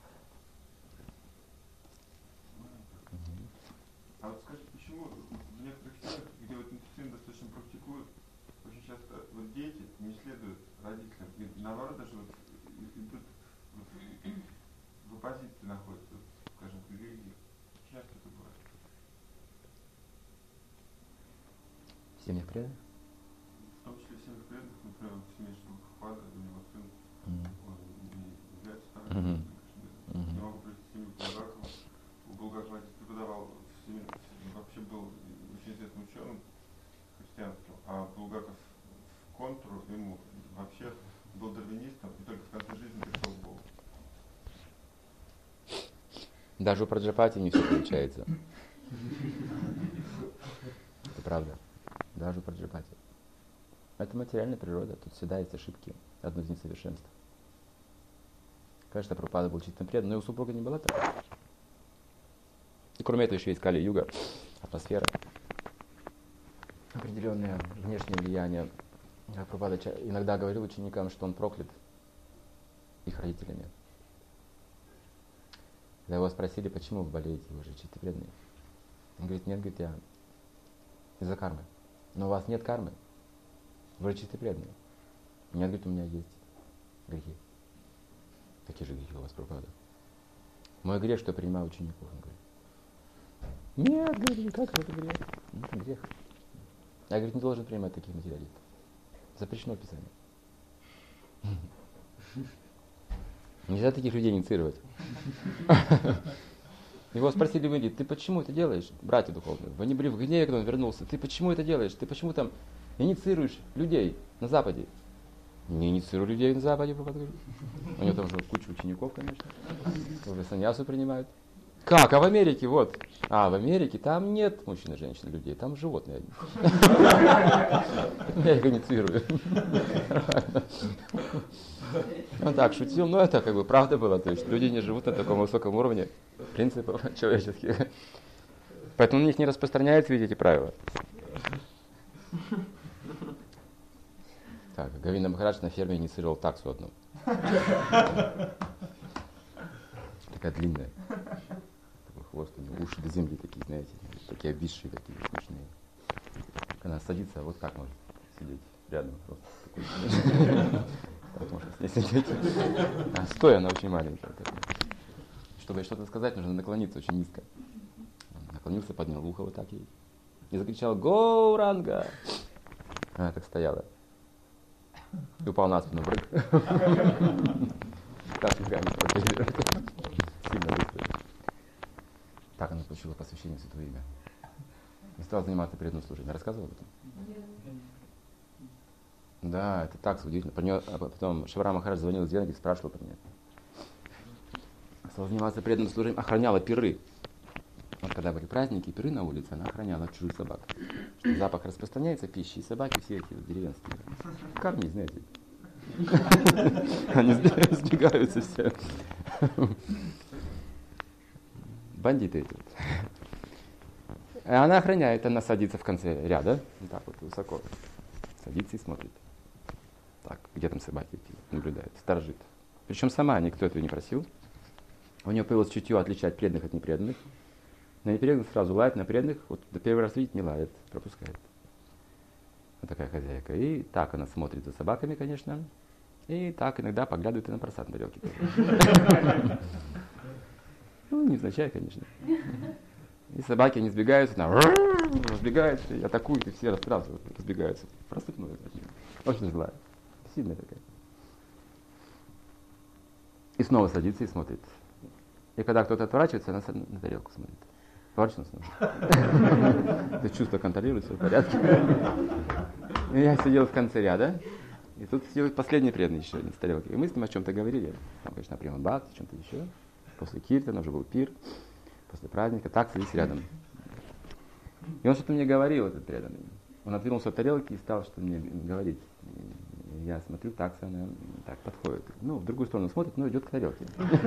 А вот скажите, почему в некоторых семьях, где вот интенсивно достаточно практикуют, очень часто вот дети не следуют родителям, и наоборот даже вот идут вот, в оппозиции находятся, вот, скажем, к религии. Часто это бывает. В семьях преданных? В том числе в семьях преданных, например, в семье Шилпада, у него сын, Mm. он не является Mm-hmm. сторонником, Mm-hmm. не могу прийти в семью Булгакова. У Булгакова отец преподавал в семье, вообще был очень известным ученым христианским, а Булгаков в контру ему вообще был дарвинистом и только в конце жизни пришел к Богу. Даже у Праджапати не все получается. Это правда. Даже у Праджапати. Это материальная природа. Тут всегда есть ошибки. Одно из несовершенств. Конечно, Прабхупада был чисто предан, но его супруга не была такой. И кроме этого еще есть Кали-юга, атмосфера, определенное внешнее влияние. Прабхупада иногда говорил ученикам, что он проклят их родителями. Когда его спросили, почему вы болеете, вы же чисто преданные. Он говорит, нет, говорит, я из-за кармы. Но у вас нет кармы, вы же чисто преданные. Нет, говорит, у меня есть грехи. Какие же грехи у вас, Прабхупада? Мой грех, что я принимаю учеников. Он говорит, нет, говорит, как это грех? Ну, это грех. Я, говорит, не должен принимать таких материалистов. Запрещено в Писании. Нельзя таких людей инициировать. Его спросили в Индии, ты почему это делаешь, братья духовные? Они были в гневе, когда он вернулся. Ты почему это делаешь? Ты почему там инициируешь людей на Западе? Не инициирую людей на Западе, Прабхупада говорит. У него там уже куча учеников, конечно. Уже саньясу принимают. Как? А в Америке, вот. А, в Америке там нет мужчин и женщин, людей, там животные одни. Я их инициирую. Он так шутил, но это как бы правда было. То есть люди не живут на таком высоком уровне принципов человеческих. Поэтому на них не распространяются, видите, правила. Так, Гавинда Махарадж на ферме инициировал таксу одну. Такая длинная. Такой хвост, у него уши до земли такие, знаете, такие обвисшие, такие смешные. Она садится, вот так может сидеть рядом. Просто такой. Так можно с ней сидеть. А стоя она очень маленькая. Чтобы что-то сказать, нужно наклониться очень низко. Он наклонился, поднял ухо вот так ей. И закричал «Гоуранга!» Она так стояла. И упал на спину, брык. Так ногами пропеллировать. Сильно быстро. Так она получила посвящение в Святое Имя. И стала заниматься преданным служением. Я рассказывал об этом? Да, это так удивительно. Про нее, а потом Шивара Махарадж звонил из Венгрии, спрашивал про нее. Стала заниматься преданным служением, охраняла пиры. Вот когда были праздники, пиры на улице, она охраняла чужих собак. Что запах распространяется, пищи, и собаки все эти вот деревенские. Камни, знаете. Они сбегаются все. бандиты эти. Она охраняет, она садится в конце ряда, вот так вот высоко. Садится и смотрит. Так, где там собаки эти, наблюдает, сторожит. Причем сама, никто этого не просил. У нее появилось чутье отличать преданных от непреданных. На непреданных сразу лает, на преданных, вот до первый раз видит, не лает, пропускает. Вот такая хозяйка. И так она смотрит за собаками, конечно. И так иногда поглядывает и на просад на тарелке. Ну, невзначай, конечно. И собаки не сбегаются, она разбегается, и атакуют, и все сразу разбегаются. Просыпнулась от нее. Очень злая. Сильная такая. И снова садится и смотрит. И когда кто-то отворачивается, она на тарелку смотрит. Поворачивается снова. Это чувство контролирует, все в порядке. И я сидел в конце ряда, и тут сидел последний преданный еще на тарелке. И мы с ним о чем-то говорили. Там, конечно, о Према Бхакти, о чем-то еще. После киртана уже был пир. После праздника, так садись рядом. И он что-то мне говорил, этот преданный. Он отвернулся от тарелки и стал что-то мне говорить. И я смотрю, так она так подходит. Ну, в другую сторону смотрит, но идет к тарелке.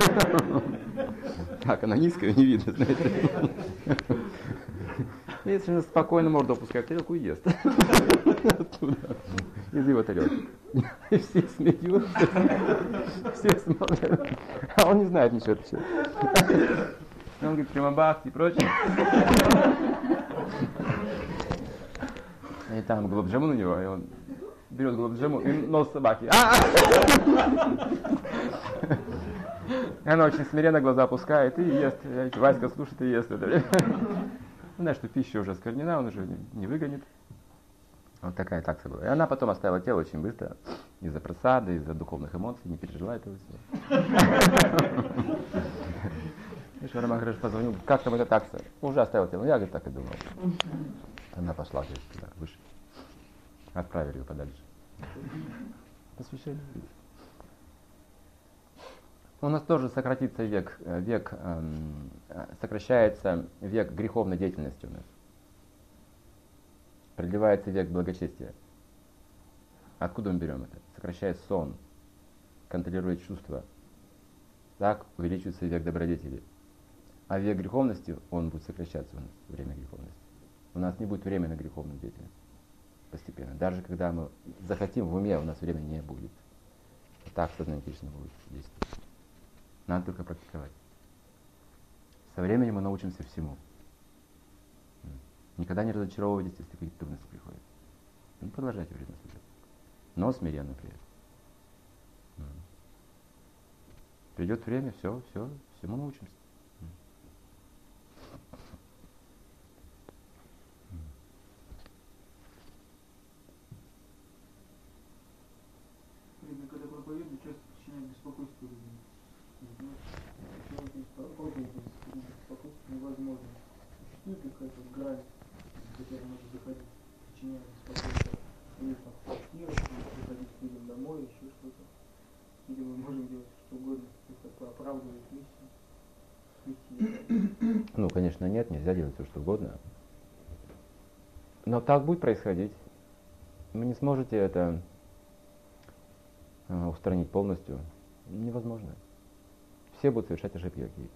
Так, она низкая, не видно, знаете. Если она спокойно морду опускает в тарелку и ест. Оттуда. Из его тарелки. И все смеются. Все смотрят. А он не знает ничего. Он говорит, Према Бхакти и прочее. И там гулаб-джамун у него, и он берет гулаб-джамун и нос собаки. И она очень смиренно глаза опускает и ест. Васька слушает и ест это время. Знаешь, что пища уже осквернена, он уже не выгонит. Вот такая такса была. И она потом оставила тело очень быстро. Из-за просады, из-за духовных эмоций, не пережила этого всего. И Швара Махарадж позвонил, как там эта такса? Уже оставил тело. Я, говорит, так и думал. Она пошла, говорит, туда, выше. Отправили ее подальше. Посвящение. У нас тоже сократится век, век эм, сокращается век греховной деятельности у нас. Продлевается век благочестия. Откуда мы берем это? Сокращает сон, контролирует чувства. Так увеличивается век добродетели. А век греховности, он будет сокращаться у нас, время греховности. У нас не будет времени на греховную деятельность. Постепенно. Даже когда мы захотим в уме, у нас времени не будет. Так сознание Кришны будет действовать. Надо только практиковать. Со временем мы научимся всему. Никогда не разочаровывайтесь, если какие-то трудности приходят. Ну, продолжайте время служить. Но смиренно при этом. Придет время, все, все, всему научимся. Когда проповедую, часто причиняет беспокойство людям. Беспокойство невозможно. Существует какая-то грань, с которой можно заходить, причиняя беспокойство. Или там в квартиру, приходить к людям домой, еще что-то. Или мы можем делать что угодно, это оправдывает миссию. Ну, конечно, нет, нельзя делать все, что угодно. Но так будет происходить. Вы не сможете это э, устранить полностью. Невозможно. Все будут совершать ошибки какие-то.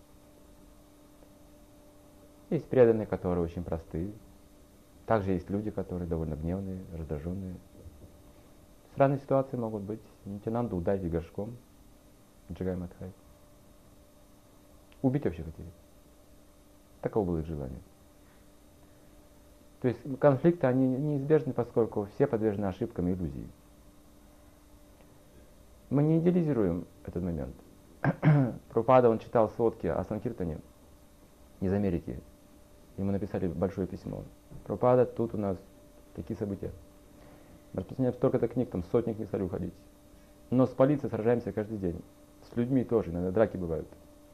Есть преданные, которые очень простые. Также есть люди, которые довольно гневные, раздраженные. Странные ситуации могут быть. Нитянанду ударили горшком. Джагай Мадхай. Убить вообще хотели. Таково было их желание. То есть конфликты, они неизбежны, поскольку все подвержены ошибкам и иллюзии. Мы не идеализируем этот момент. Прабхупада, он читал сводки о Санкиртане из Америки. Ему написали большое письмо. Прабхупада, тут у нас такие события. Распространяем столько-то книг, там сотни книг стали уходить. Но с полицией сражаемся каждый день. С людьми тоже, иногда драки бывают.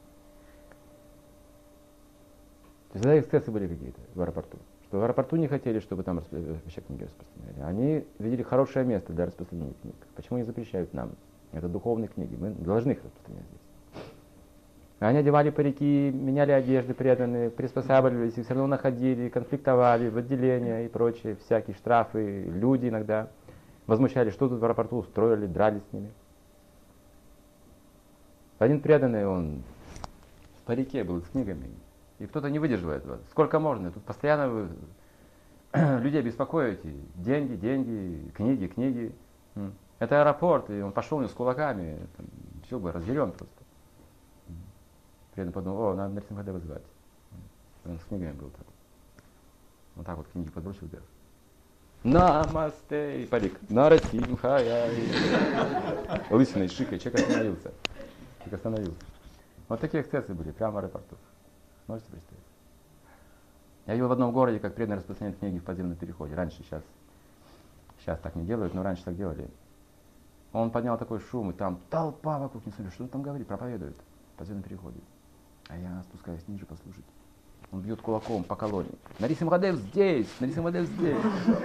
То есть, да, эксцессы были какие-то в аэропорту. Что в аэропорту не хотели, чтобы там вообще книги распространяли. Они видели хорошее место для распространения книг. Почему не запрещают нам? Это духовные книги, мы должны их распространять здесь. Они одевали парики, меняли одежды преданные, приспосабливались, их все равно находили, конфликтовали в отделения и прочее, всякие штрафы, люди иногда возмущались, что тут в аэропорту устроили, дрались с ними. Один преданный, он в по реке был с книгами. И кто-то не выдержал этого. Сколько можно? Тут постоянно вы людей беспокоите. Деньги, деньги, книги, книги. Это аэропорт, и он пошел с кулаками. Там, все бы разъярен просто. При этом подумал, о, надо Нарисимхадева звать. Он с книгами был там. Вот так вот книги подбросил вверх. Намасте! И парик. Нарисимхая! Лысиной шикой. Человек остановился. Человек остановился. Вот такие эксцессы были, прямо в аэропорту. Можете представить? Я видел в одном городе, как преданно распространяют книги в подземном переходе. Раньше, сейчас, сейчас так не делают, но раньше так делали. Он поднял такой шум, и там толпа вокруг не слышит. Что он там говорит? Проповедует в подземном переходе. А я спускаюсь ниже послушать. Он бьет кулаком по колонне. Нарисимхадев здесь! Нарисимхадев здесь!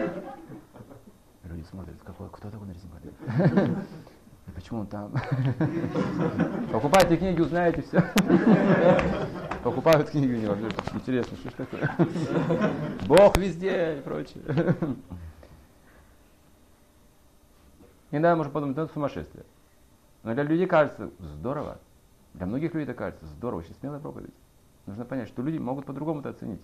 Люди смотрят, какой, кто такой Нарисимхадев? Почему он там? Покупайте книги, узнаете все. Покупают книги, не важно. Интересно, что ж такое? Бог везде и прочее. Иногда можно подумать, это сумасшествие. Но для людей кажется здорово. Для многих людей это кажется здорово, очень смелая проповедь. Нужно понять, что люди могут по-другому это оценить.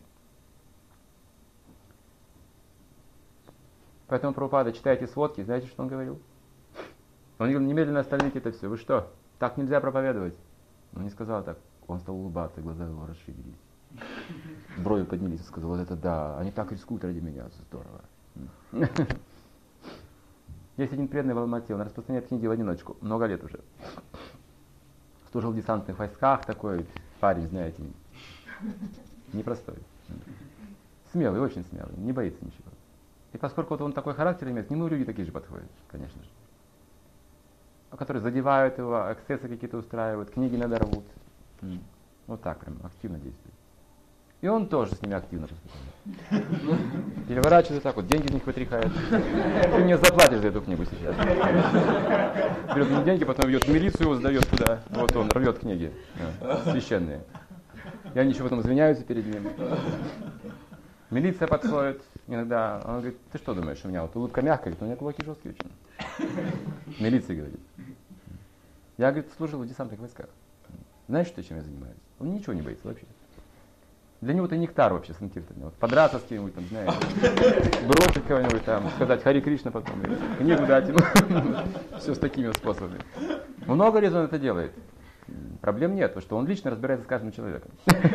Поэтому Прабхупада, читайте сводки, знаете, что он говорил? Он говорил, немедленно остановите это все. Вы что? Так нельзя проповедовать. Он не сказал так. Он стал улыбаться, глаза его расширились. Брови поднялись и сказал, вот это да, они так рискуют ради меня, здорово. Есть один преданный в Алмате, он распространяет книги в одиночку, много лет уже. Служил в десантных войсках, такой парень, знаете, непростой. Смелый, очень смелый, не боится ничего. И поскольку вот он такой характер имеет, к нему люди такие же подходят, конечно же. Которые задевают его, эксцессы какие-то устраивают, книги надорвут. Вот так прям активно действует. И он тоже с ними активно поступает. Переворачивает так вот, деньги из них вытряхает. Ты мне заплатишь за эту книгу сейчас. Берет ему деньги, потом ведет в милицию, его сдает туда. Вот он рвет книги священные. И они еще потом извиняются перед ним. Милиция подходит иногда. Он говорит, ты что думаешь, у меня вот улыбка мягкая? У меня кулаки жесткие очень. Милиция говорит. Я, говорит, служил в десантных войсках. Знаешь, что, чем я занимаюсь? Он ничего не боится вообще. Для него это нектар вообще санкиртана. Вот подраться с кем-нибудь, там, знаешь, бросить кого-нибудь там, сказать Хари Кришна потом, книгу дать ему. Все с такими способами. Много раз он это делает. Проблем нет, потому что он лично разбирается с каждым человеком.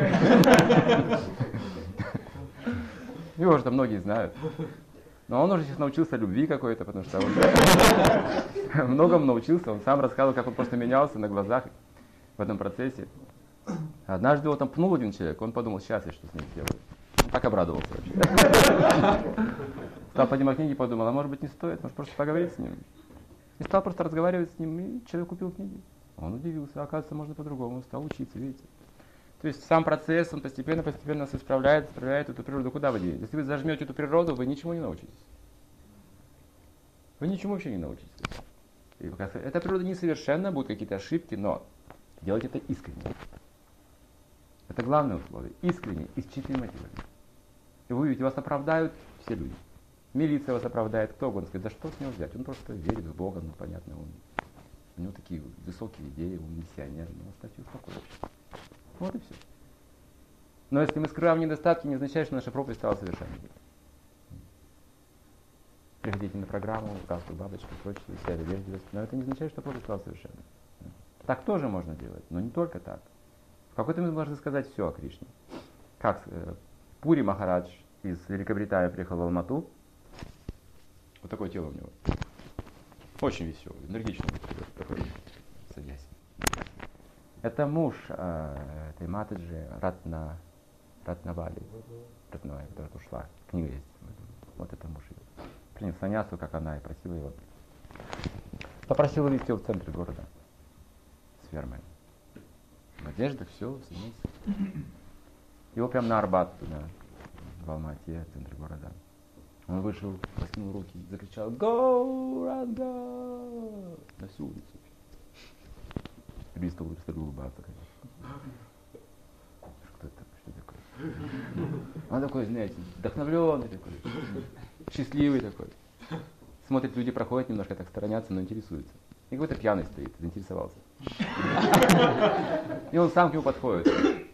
Его же там многие знают. Но он уже сейчас научился любви какой-то, потому что он многому научился. Он сам рассказывал, как он просто менялся на глазах в этом процессе. Однажды его там пнул один человек, он подумал, сейчас я что с ним сделаю. Он так обрадовался вообще. Стал поднимать книги и подумал, а может быть не стоит, может просто поговорить с ним. И стал просто разговаривать с ним, и человек купил книги. Он удивился, оказывается, можно по-другому, стал учиться, видите. То есть сам процесс, он постепенно-постепенно нас исправляет, исправляет эту природу. Куда вы денетесь? Если вы зажмете эту природу, вы ничему не научитесь. Вы ничему вообще не научитесь. И эта природа несовершенна, будут какие-то ошибки, но делать это искренне. Это главное условие. Искренне, и с чистыми мотивами. И вы увидите, вас оправдают все люди. Милиция вас оправдает, кто угодно. Скажет, да что с него взять? Он просто верит в Бога, ну понятно, он, у него такие высокие идеи, он миссионер, ну оставьте успокоиться. Вот и все. Но если мы скрываем недостатки, не означает, что наша проповедь стала совершенной. Приходите на программу, сказку, бабочку, прочее, вся вежливость. Но это не означает, что проповедь стала совершенной. Так тоже можно делать, но не только так. В какой-то момент можно сказать все о Кришне. Как э, Пури Махарадж из Великобритании приехал в Алмату. Вот такое тело у него. Очень веселый, энергичный такой. Садясь. Это муж э, этой Матаджи Ратна, Ратнавали, Ратнавали, которая ушла. Книга есть. Вот это муж ее. Принял саньясу, как она, и просила его. Попросил вывести его в центр города. С фермой. В одеждах, все, садись. Его прям на Арбат туда, в Алмате, в центре города. Он вышел, раскинул руки, закричал «Go, run, go!» на всю улицу. Люди стали улыбаться, конечно. Что это? Что такое? Он такой, знаете, вдохновленный такой, счастливый такой. Смотрит, люди проходят немножко, так сторонятся, но интересуются. И какой-то пьяный стоит, заинтересовался. И он сам к нему подходит.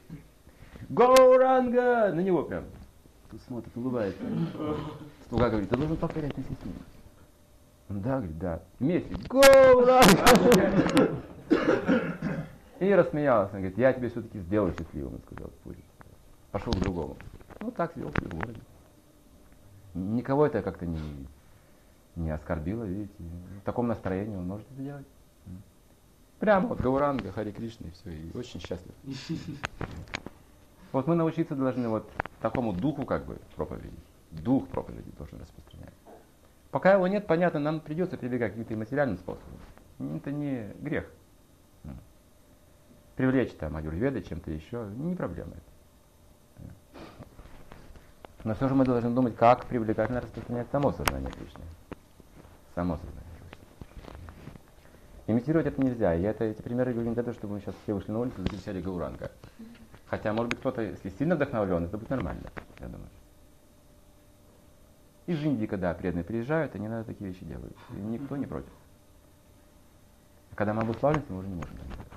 Гауранга! На него прям. Тут смотрит, улыбается. Слуга говорит, ты должен повторять вместе с ним. Он, да, говорит, да. Вместе. Гауранга! И рассмеялся. Он говорит, я тебе все-таки сделаю счастливым, он сказал. Пошел к другому. Ну так вел в городе. Никого это как-то не, не оскорбило, видите. В таком настроении он может это делать. Прямо вот Гауранга, Хари Кришна и все, и очень счастлив. Вот мы научиться должны вот такому духу как бы проповеди. Дух проповеди должен распространять. Пока его нет, понятно, нам придется прибегать к каким-то материальным способам. Это не грех. Привлечь там аюрведы чем-то еще, не проблема это. Но все же мы должны думать, как привлекательно распространять само сознание Кришны. Само сознание. Имитировать это нельзя. Я это, эти примеры говорю не для того, чтобы мы сейчас все вышли на улицу и закричали Гауранга. Хотя, может быть, кто-то, если сильно вдохновлен, это будет нормально, я думаю. Из Индии, когда преданные приезжают, они надо такие вещи делают. И никто не против. А когда мы обуславливаемся, мы уже не можем так делать.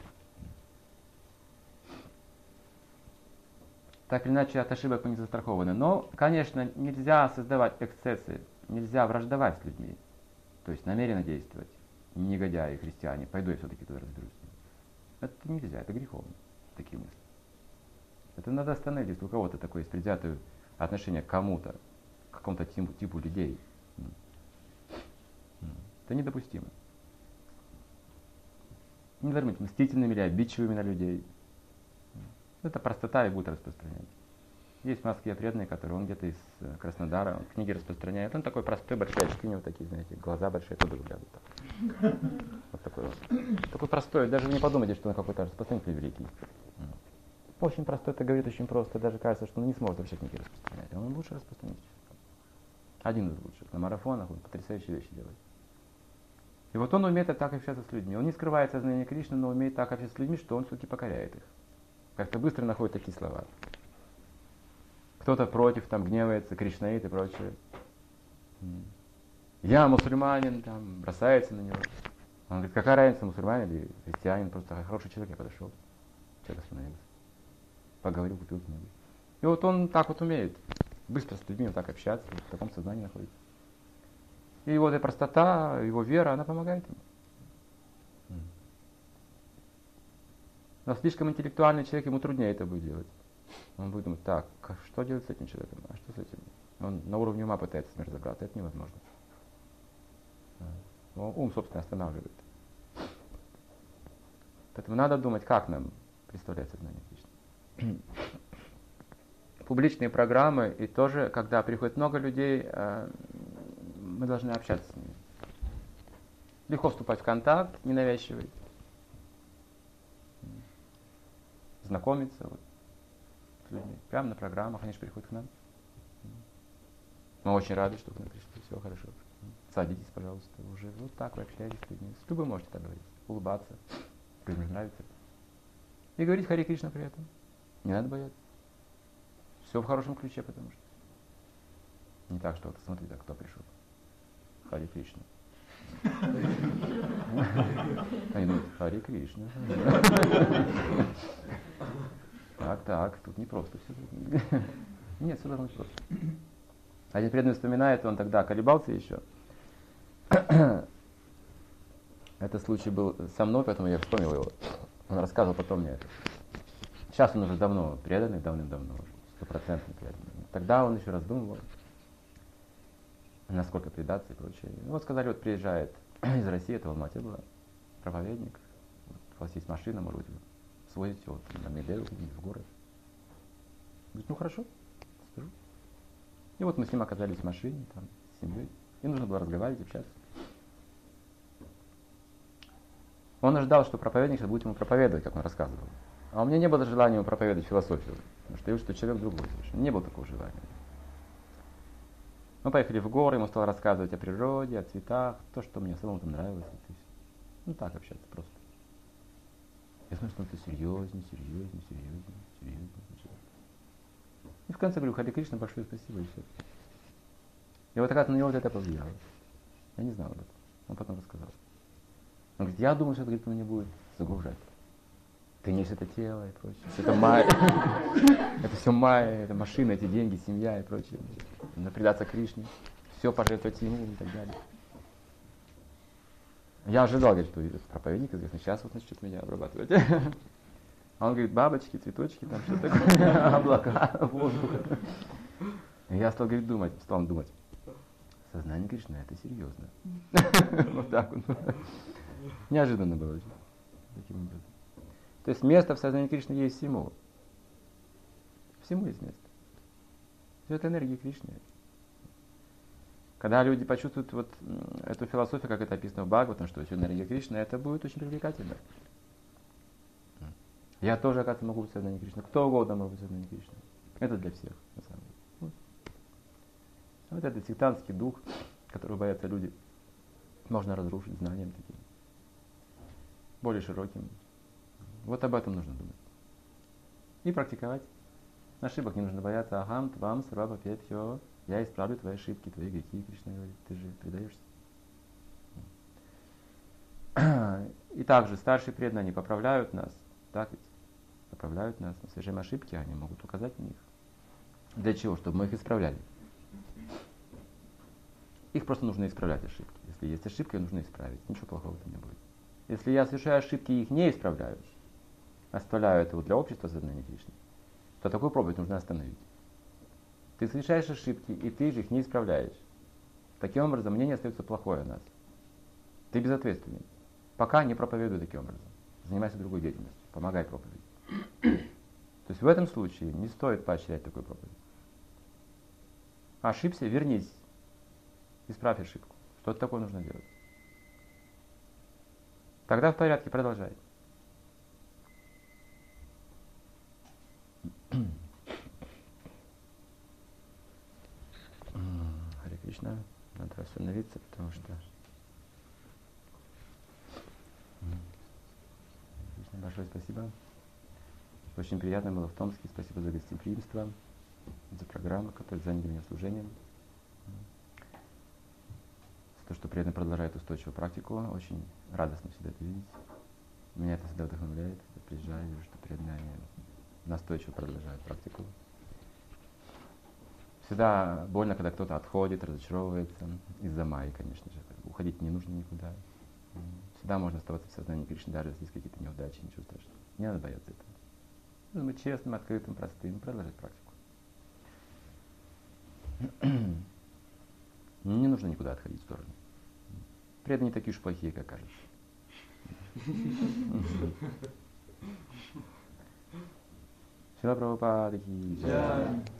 Так или иначе, от ошибок мы не застрахованы. Но, конечно, нельзя создавать эксцессы, нельзя враждовать с людьми. То есть намеренно действовать. Негодяи, христиане, пойду я все-таки туда разберусь с ними. Это нельзя, это греховно, такие мысли. Это надо остановить, если у кого-то такое есть предвзятое отношение к кому-то, к какому-то типу, типу людей. Это недопустимо. Не должны быть мстительными или обидчивыми на людей. Это простота и будет распространять. Есть в Москве преданные, которые он где-то из Краснодара, он книги распространяет. Он такой простой, большой очки у него такие, знаете, глаза большие, туда выглядывают. Вот такой вот. Такой простой, даже не подумайте, что он какой-то распространитель великий. Очень простой, это говорит очень просто, даже кажется, что он не сможет вообще книги распространять. Он лучше распространитель. Один из лучших. На марафонах он потрясающие вещи делает. И вот он умеет так общаться с людьми. Он не скрывает сознание Кришны, но умеет так общаться с людьми, что он все-таки покоряет их. Как-то быстро находит такие слова. Кто-то против, там гневается, кришнаит и прочее. Я мусульманин, там, бросается на него. Он говорит, какая разница, мусульманин или христианин, просто хороший человек, я подошел. Человек остановился. Поговорил, купил книгу. И вот он так вот умеет быстро с людьми вот так общаться, вот в таком сознании находится. И вот эта простота, его вера, она помогает ему. Но слишком интеллектуальный человек, ему труднее это будет делать. Он будет думать, так, что делать с этим человеком, а что с этим? Он на уровне ума пытается с ним разобраться, это невозможно. Но ум, собственно, останавливает. Поэтому надо думать, как нам представлять сознание Кришны. Публичные программы, и тоже, когда приходит много людей, мы должны общаться с ними. Легко вступать в контакт ненавязчивый. Знакомиться вот, с людьми. Прямо на программах, они же приходят к нам. Мы очень рады, что вы пришли. Все хорошо. Садитесь, пожалуйста, уже. Вот так вы общаетесь с людьми. С любым можете так говорить. Улыбаться. Людям нравится. И говорить Хари Кришна при этом. Не надо бояться. Все в хорошем ключе, потому что. Не так, что вот смотрите, кто пришел. Хари Кришна. Они думают, Хари Кришна. Так, так, тут не просто все. Нет, все должно быть просто. Один преданный вспоминает, он тогда колебался еще. Этот случай был со мной, поэтому я вспомнил его. Он рассказывал потом мне это. Сейчас он уже давно преданный, давным-давно, стопроцентно преданный. Тогда он еще раздумывал, насколько предаться и прочее. Ну, вот сказали, вот приезжает из России, это в Алмате было, проповедник. Вот, у вас есть машина, может быть, свозите его на Медею, в город. Говорит, ну хорошо, скажу. И вот мы с ним оказались в машине, там, с семьей. И нужно было разговаривать, общаться. Он ожидал, что проповедник сейчас будет ему проповедовать, как он рассказывал. А у меня не было желания ему проповедовать философию, потому что я вижу, что человек другой совершенно. Не было такого желания. Мы поехали в горы, ему стал рассказывать о природе, о цветах, то, что мне самому там нравилось. Ну так общаться просто. Я смотрю, что он все серьезнее, серьезнее, серьезнее, серьезнее. И в конце говорю, Хари Кришна, большое спасибо, и все. И вот оказывается, на него вот это повлияло. Я не знал об этом. Он потом рассказал. Он говорит, я думал, что это говорит, он меня будет загружать. Ты несешь это тело и прочее. Это майя. Это все майя, это машина, эти деньги, семья и прочее. Надо предаться Кришне. Все пожертвовать ему и так далее. Я ожидал, говорит, что этот проповедник известный, сейчас вот начнет меня обрабатывать. А он говорит, бабочки, цветочки, там что-то такое, облака, воздух. И я стал, говорит, думать, стал думать. Сознание Кришны, это серьезно. Вот так вот. Неожиданно было очень. Таким образом. То есть место в сознании Кришны есть всему. Всему есть место. Все это энергия Кришны. Когда люди почувствуют вот эту философию, как это описано в Бхагаватам, что все энергия Кришны, это будет очень привлекательно. Я тоже, оказывается, могу быть в сознании Кришны. Кто угодно может быть в сознании Кришны. Это для всех, на самом деле. Вот, вот этот сектантский дух, которого боятся люди, можно разрушить знанием таким. Более широким. Вот об этом нужно думать. И практиковать. Ошибок не нужно бояться. Ахам, твам, сраба, пепхё. Я исправлю твои ошибки, твои грехи, Кришна говорит. Ты же предаешься. И также старшие преданные, они поправляют нас. Так ведь? Поправляют нас. Мы совершаем ошибки, они могут указать на них. Для чего? Чтобы мы их исправляли. Их просто нужно исправлять, ошибки. Если есть ошибка, ее нужно исправить. Ничего плохого в этом не будет. Если я совершаю ошибки и их не исправляю, оставляю это вот для общества сознания Кришны, то такую проповедь нужно остановить. Ты совершаешь ошибки, и ты же их не исправляешь. Таким образом, мнение остается плохое о нас. Ты безответственный. Пока не проповедуй таким образом. Занимайся другой деятельностью. Помогай проповеди. То есть в этом случае не стоит поощрять такую проповедь. Ошибся, вернись. Исправь ошибку. Что-то такое нужно делать. Тогда в порядке, продолжай. Харе Кришна. Надо остановиться, потому что... Кришна, большое спасибо. Очень приятно было в Томске. Спасибо за гостеприимство, за программу, которая заняли меня служением. За то, что преданно продолжает устойчивую практику. Очень радостно всегда это видеть. Меня это всегда вдохновляет. Я приезжаю, вижу, что преданные настойчиво продолжают практику. Всегда больно, когда кто-то отходит, разочаровывается. Из-за майи, конечно же. Уходить не нужно никуда. Всегда можно оставаться в сознании Кришны, даже если есть какие-то неудачи, ничего страшного. Не надо бояться этого. Нужно быть честным, открытым, простым, продолжать практику. Не нужно никуда отходить в сторону. Преданные не такие уж плохие, как кажется. Шрила Прабхупада ки джай.